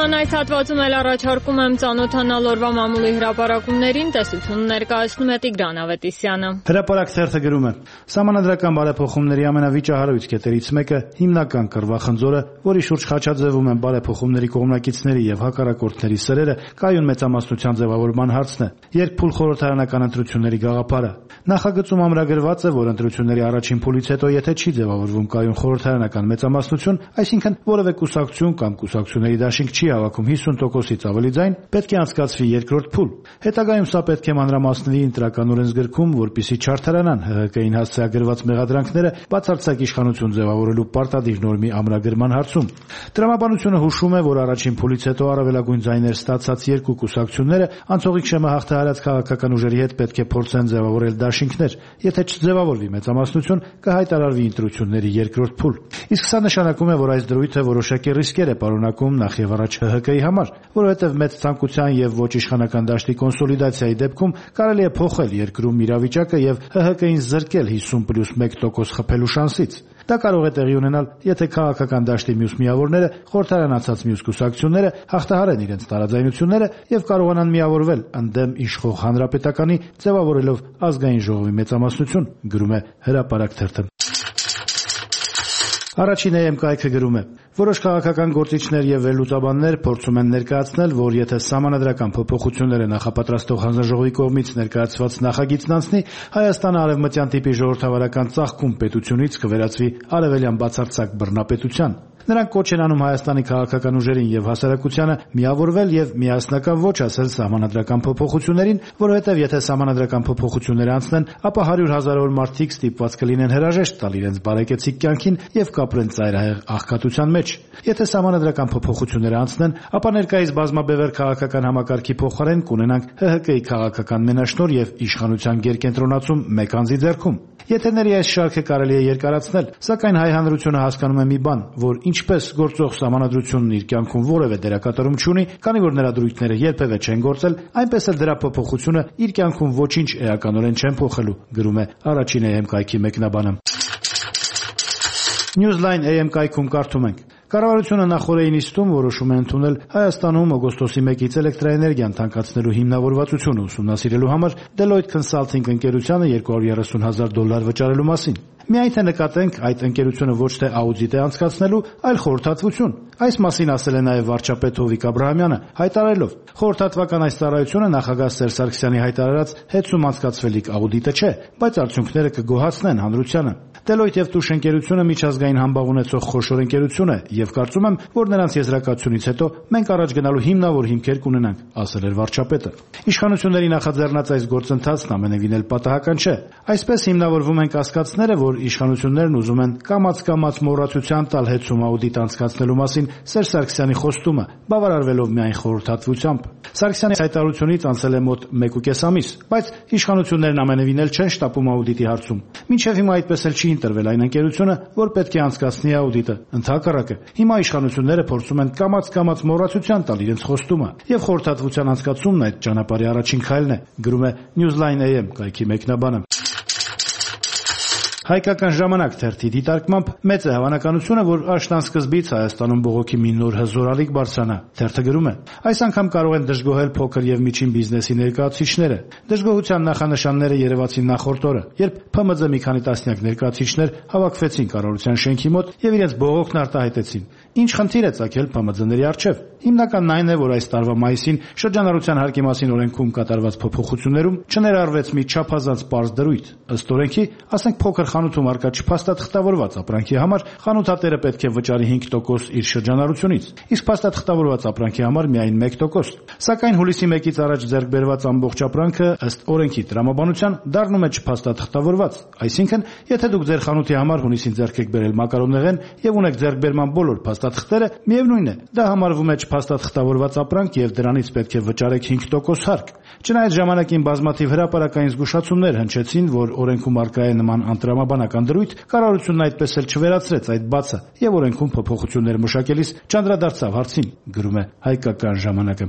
Թողարկման այս հատվածում էլ առաջարկում եմ ծանոթանալ օրվա մամուլի հրապարակումներին, տեսություն ներկայացնում է Տիգրան Ավետիսյանը։ Հրապարակ թերթը գրում է. Սահմանադրական բարեփոխումների ամենավիճահարույց կետերից մեկը հիմնական կռվախնձորը, որի շուրջ խաչաձևում են բարեփոխումների կողմնակիցների եւ հակառակորդների սրերը, կայուն մեծամասնության ձևավորման հարցն է, երբ փուլ խորհրդարանական ընտրությունների գաղափարը։ Նախագծում ամրագրված է, որ ընտրությունների առաջին փուլից հետո եթե չի ձևավորվում կայուն խորհրդարանական մեծամասնություն, այսինքն որևէ կուսակցություն կամ կուսակցությունների դաշինք չի հավաքում հիսուն տոկոսից ավելի ձայն, պետք է անցկացվի երկրորդ փուլ։ Հետագայում սա պետք է մանրամասնվի ընտրական օրենսգրքում, որպեսզի չարթարանան ՀՀԿ-ին հասցեագրված մեղադրանքները բացարձակ իշխանություն ձևավորելու պարտադիր նորմի ամրագրման հարցում։ Տրամաբանությունը հուշում է, որ առաջին փուլից հետո առավելագույն ձայներ ստացած երկու կուսակցությունները անցողիկ շեմը հաղթահարած քաղաքական ուժերի հետ պետք է փորձեն ձևավորել դաշինքներ, եթե չձևավորվի մեծամասնություն, կհայտարարվի ընտրությունների երկրորդ փուլ։ Իսկ սա նշանակում է, որ այս դրույթը որոշակի ռիսկեր է պարունակում նախ եւ առաջ ՀՀԿ-ի համար, որովհետեւ մեծ ցանկության եւ ոչ իշխանական դաշտի կոնսոլիդացիայի դեպքում կարելի է փոխել երկրում իրավիճակը եւ ՀՀԿ-ին զրկել հիսուն պլյուս մեկ տոկոս խփելու շանսից։ Դա կարող է տեղի ունենալ, եթե քաղաքական դաշտի մյուս միավորները, խորհրդարանացած մյուս կուսակցությունները հաղթահարեն իրենց տարաձայնությունները եւ կարողանան միավորվել ընդդեմ իշխող հանրապետականի, ձևավորելով ազգային ժողովի մեծամասնություն, գրում է Հրապարակ թերթը։ Առաջին էեմ կայքը գրում է. որոշ քաղաքական գործիչներ եւ վերլուծաբաններ փորձում են ներկայացնել, որ եթե սահմանադրական փոփոխությունները նախապատրաստող հանձնաժողովի կողմից ներկայացված նախագիծն անցնի, Հայաստանը արևմտյան տիպի ժողովրդավարական ծաղկում պետությունից կվերածվի արևելյան բացարձակ բռնապետության։ Նրանք կոչ են անում Հայաստանի քաղաքական ուժերին եւ հասարակությանը միավորվել եւ միասնական ոչ ասել սահմանադրական փոփոխություններին, որովհետեւ եթե սահմանադրական փոփոխություններ անցնեն, ապա հարյուր հազարավոր մարդիկ ստիպված կլինեն հրաժեշտ տալ իրենց բարեկեցիկ կյանքին եւ կապրեն ծայրահեղ աղքատության մեջ։ Եթե սահմանադրական փոփոխությունները անցնեն, ապա ներկայիս բազմաբևեռ քաղաքական համակարգի փոխարեն կունենանք ՀՀԿ-ի քաղաքական մենաշնորհ եւ իշխանության գերկենտրոնացում մեկ անձի ձեռքում։ Եթերների այս շարքը կարելի է երկարացնել, սակայն հայ հանրությունը հասկանում է մի բան, որ ինչպես գործող սահմանադրությունն իր կյանքում որևէ դերակատարում չունի, քանի որ նրա դրույթները երբևէ չեն գործել, այնպես էլ դրա փոփոխությունը իր կյանքում ոչինչ էականորեն չեն փոխելու, գրում է առաջին էեմ կայքի մեկնաբանը։ Newsline էեմ կայքում կարդում ենք. Կառավարությունը նախորդին իստում որոշում է ընդունել Հայաստանում օգոստոսի մեկից էլեկտրաէներգիան թանկացնելու հիմնավորվածությունը ուսումնասիրելու համար Deloitte Consulting ընկերությանը երկու հարյուր երեսուն հազար դոլար վճարելու մասին։ Միայն թե նկատենք, այդ ընկերությունը ոչ թե աուդիտ է անցկացնելու, այլ խորհրդատվություն։ Այս մասին ասել է նաև վարչապետ Հովիկ Աբրահամյանը, հայտարարելով. խորհրդատվական այս ծառայությունը նախագահ Սերժ Սարգսյանի հայտարարած հետսում անցկացվելիք աուդիտը չէ, բայց արդյունքները կգոհացնեն հանրությանը։ Deloitte եւ Tush ընկերությունը միջազգային համբավ ունեցող խոշոր ընկերություն է եւ կարծում եմ, որ նրանց եզրակացությունից հետո մենք առաջ գնալու հիմնավոր հիմքեր կունենանք, ասել էր վարչապետը։ Իշխանությունների նախաձեռնած այս գործընթացն ամենևին էլ պատահական չէ։ Այսպես հիմնավորվում են կասկածները, որ իշխանություններն ուզում են կամաց-կամաց մոռացության տալ հետսում աուդիտ անցկացնելու մասին Սերժ Սարգսյանի խոստումը, բավարարվելով միայն խորհրդատվությամբ։ Սարգսյանի հայտարարությունից անցել է մոտ մեկ ու կես ամիս, բայց իշխանություններն ամենևին էլ չեն շտապում աուդիտի հարցում։ Մինչև հիմա այդպես էլ չի ընտրվել այն ընկերությունը, որ պետք է անցկացնի աուդիտը։ Ընդհակառակը, հիմա իշխանությունները փորձում են կամաց-կամաց մոռացության տալ իրենց խոստումը, եւ խորհրդատվության անցկացումն այդ ճանապարհի առաջին քայլն է, գրում է Newsline էեմ կայքի մեկնաբանը։ Հայկական ժամանակ թերթի դիտարկմամբ մեծ է հավանականությունը, որ աշնան սկզբից Հայաստանում բողոքի մի նոր հզորալիք բարձրանա։ Թերթը գրում է. այս անգամ կարող են դժգոհել փոքր եւ միջին բիզնեսի ներկայացուցիչները։ Դժգոհության նախանշանները երևացին նախորդ օրը, երբ ՓՄԶ մի քանի տասնյակ ներկայացուցիչներ հավաքվեցին կառավարության շենքի մոտ եւ իրենց բողոքն արտահայտեցին։ Ինչ խնդիր է ծագել ՓՄԶ-ների առջև։ Հիմնականն այն է, որ այս տարվա մայիսին շրջանառության հարկի մասին օրենքում կատարված փոփոխություններում չներառվեց մի չափազանց պարզ դրույթ։ Ըստ օրենքի, ասենք փոքր խանութում արկա չփաստաթղթավորված ապրանքի համար խանութատերը պետք է վճարի հինգ տոկոս իր շրջանառությունից, իսկ փաստաթղթավորված ապրանքի համար միայն մեկ տոկոս։ Սակայն հուլիսի մեկից առաջ ձեռք բերված ամբողջ ապրանքը ըստ օրենքի տրամաբանության դառնում է չփաստաթղթավորված, այսինքն, եթե դուք ձեր խանութի համար հունիսին ձեռք եք բերել մակարոնեղեն եւ ունեք ձեռքբերման բոլոր փաստաթղթերը, միևնույն է, դա համարվում է չփաստաթղթավորված ապրանք եւ դրանից պետք է վճարեք հինգ տոկոս հարկ։ Չնայած ժամանակին բազմաթիվ հրապարակային զգուշացումներ հնչեցին, որ օրենքում արկա է նման անտրամաբանական դրույթ, կառավարությունն այդպես էլ չվերացրեց այդ բացը եւ օրենքում փոփոխություններ մշակելիս չանդրադարձավ հարցին, գրում է Հայկական ժամանակը։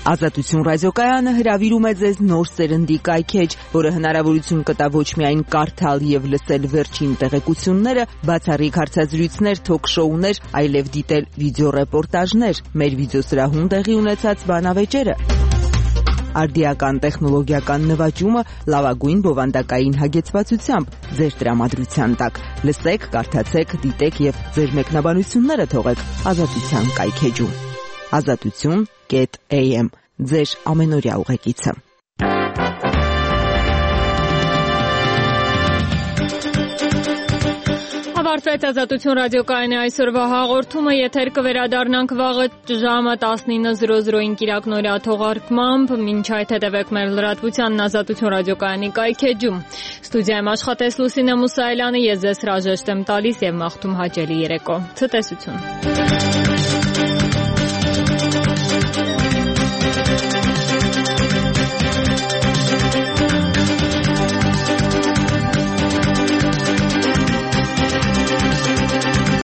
Ազատություն ռադիոկայանը հրավիրում է ձեզ նոր սերնդի կայքեջ, որը հնարավորություն կտա ոչ միայն կարդալ եւ լսել վերջին տեղեկությունները, բացառիկ հարցազրույցներ, թոք-շոուներ, այլև դիտել վիդեոռեպորտաժներ, մեր վիդեոսրահում տեղի ունեցած բանավեճերը, արդիական տեխնոլոգիական նվաճումը լավագույն բովանդակային հագեցվածությամբ ձեր տրամադրության տակ։ Լսեք, կարդացեք, դիտեք եւ ձեր մեկնաբանությունները թողեք Ազատության կայքեջում։ Ազատություն am ձեր ամենօրյա ուղեկիցը։ Ավարտվեց Ազատություն ռադիոկայանի այսօրվա հաղորդումը, եթեր կվերադառնանք վաղը ժամը տասնինը զրո զրոյին կիրակնօրյա թողարկմամբ, մինչ այդ հետևեք մեր լրատվությանն Ազատություն ռադիոկայանի կայքեջում։ Ստուդիայում աշխատեց Լուսինե Մուսայելյանը, ես ձեզ հրաժեշտ եմ տալիս եւ մաղթում հաճելի երեկո։ Ցտեսություն։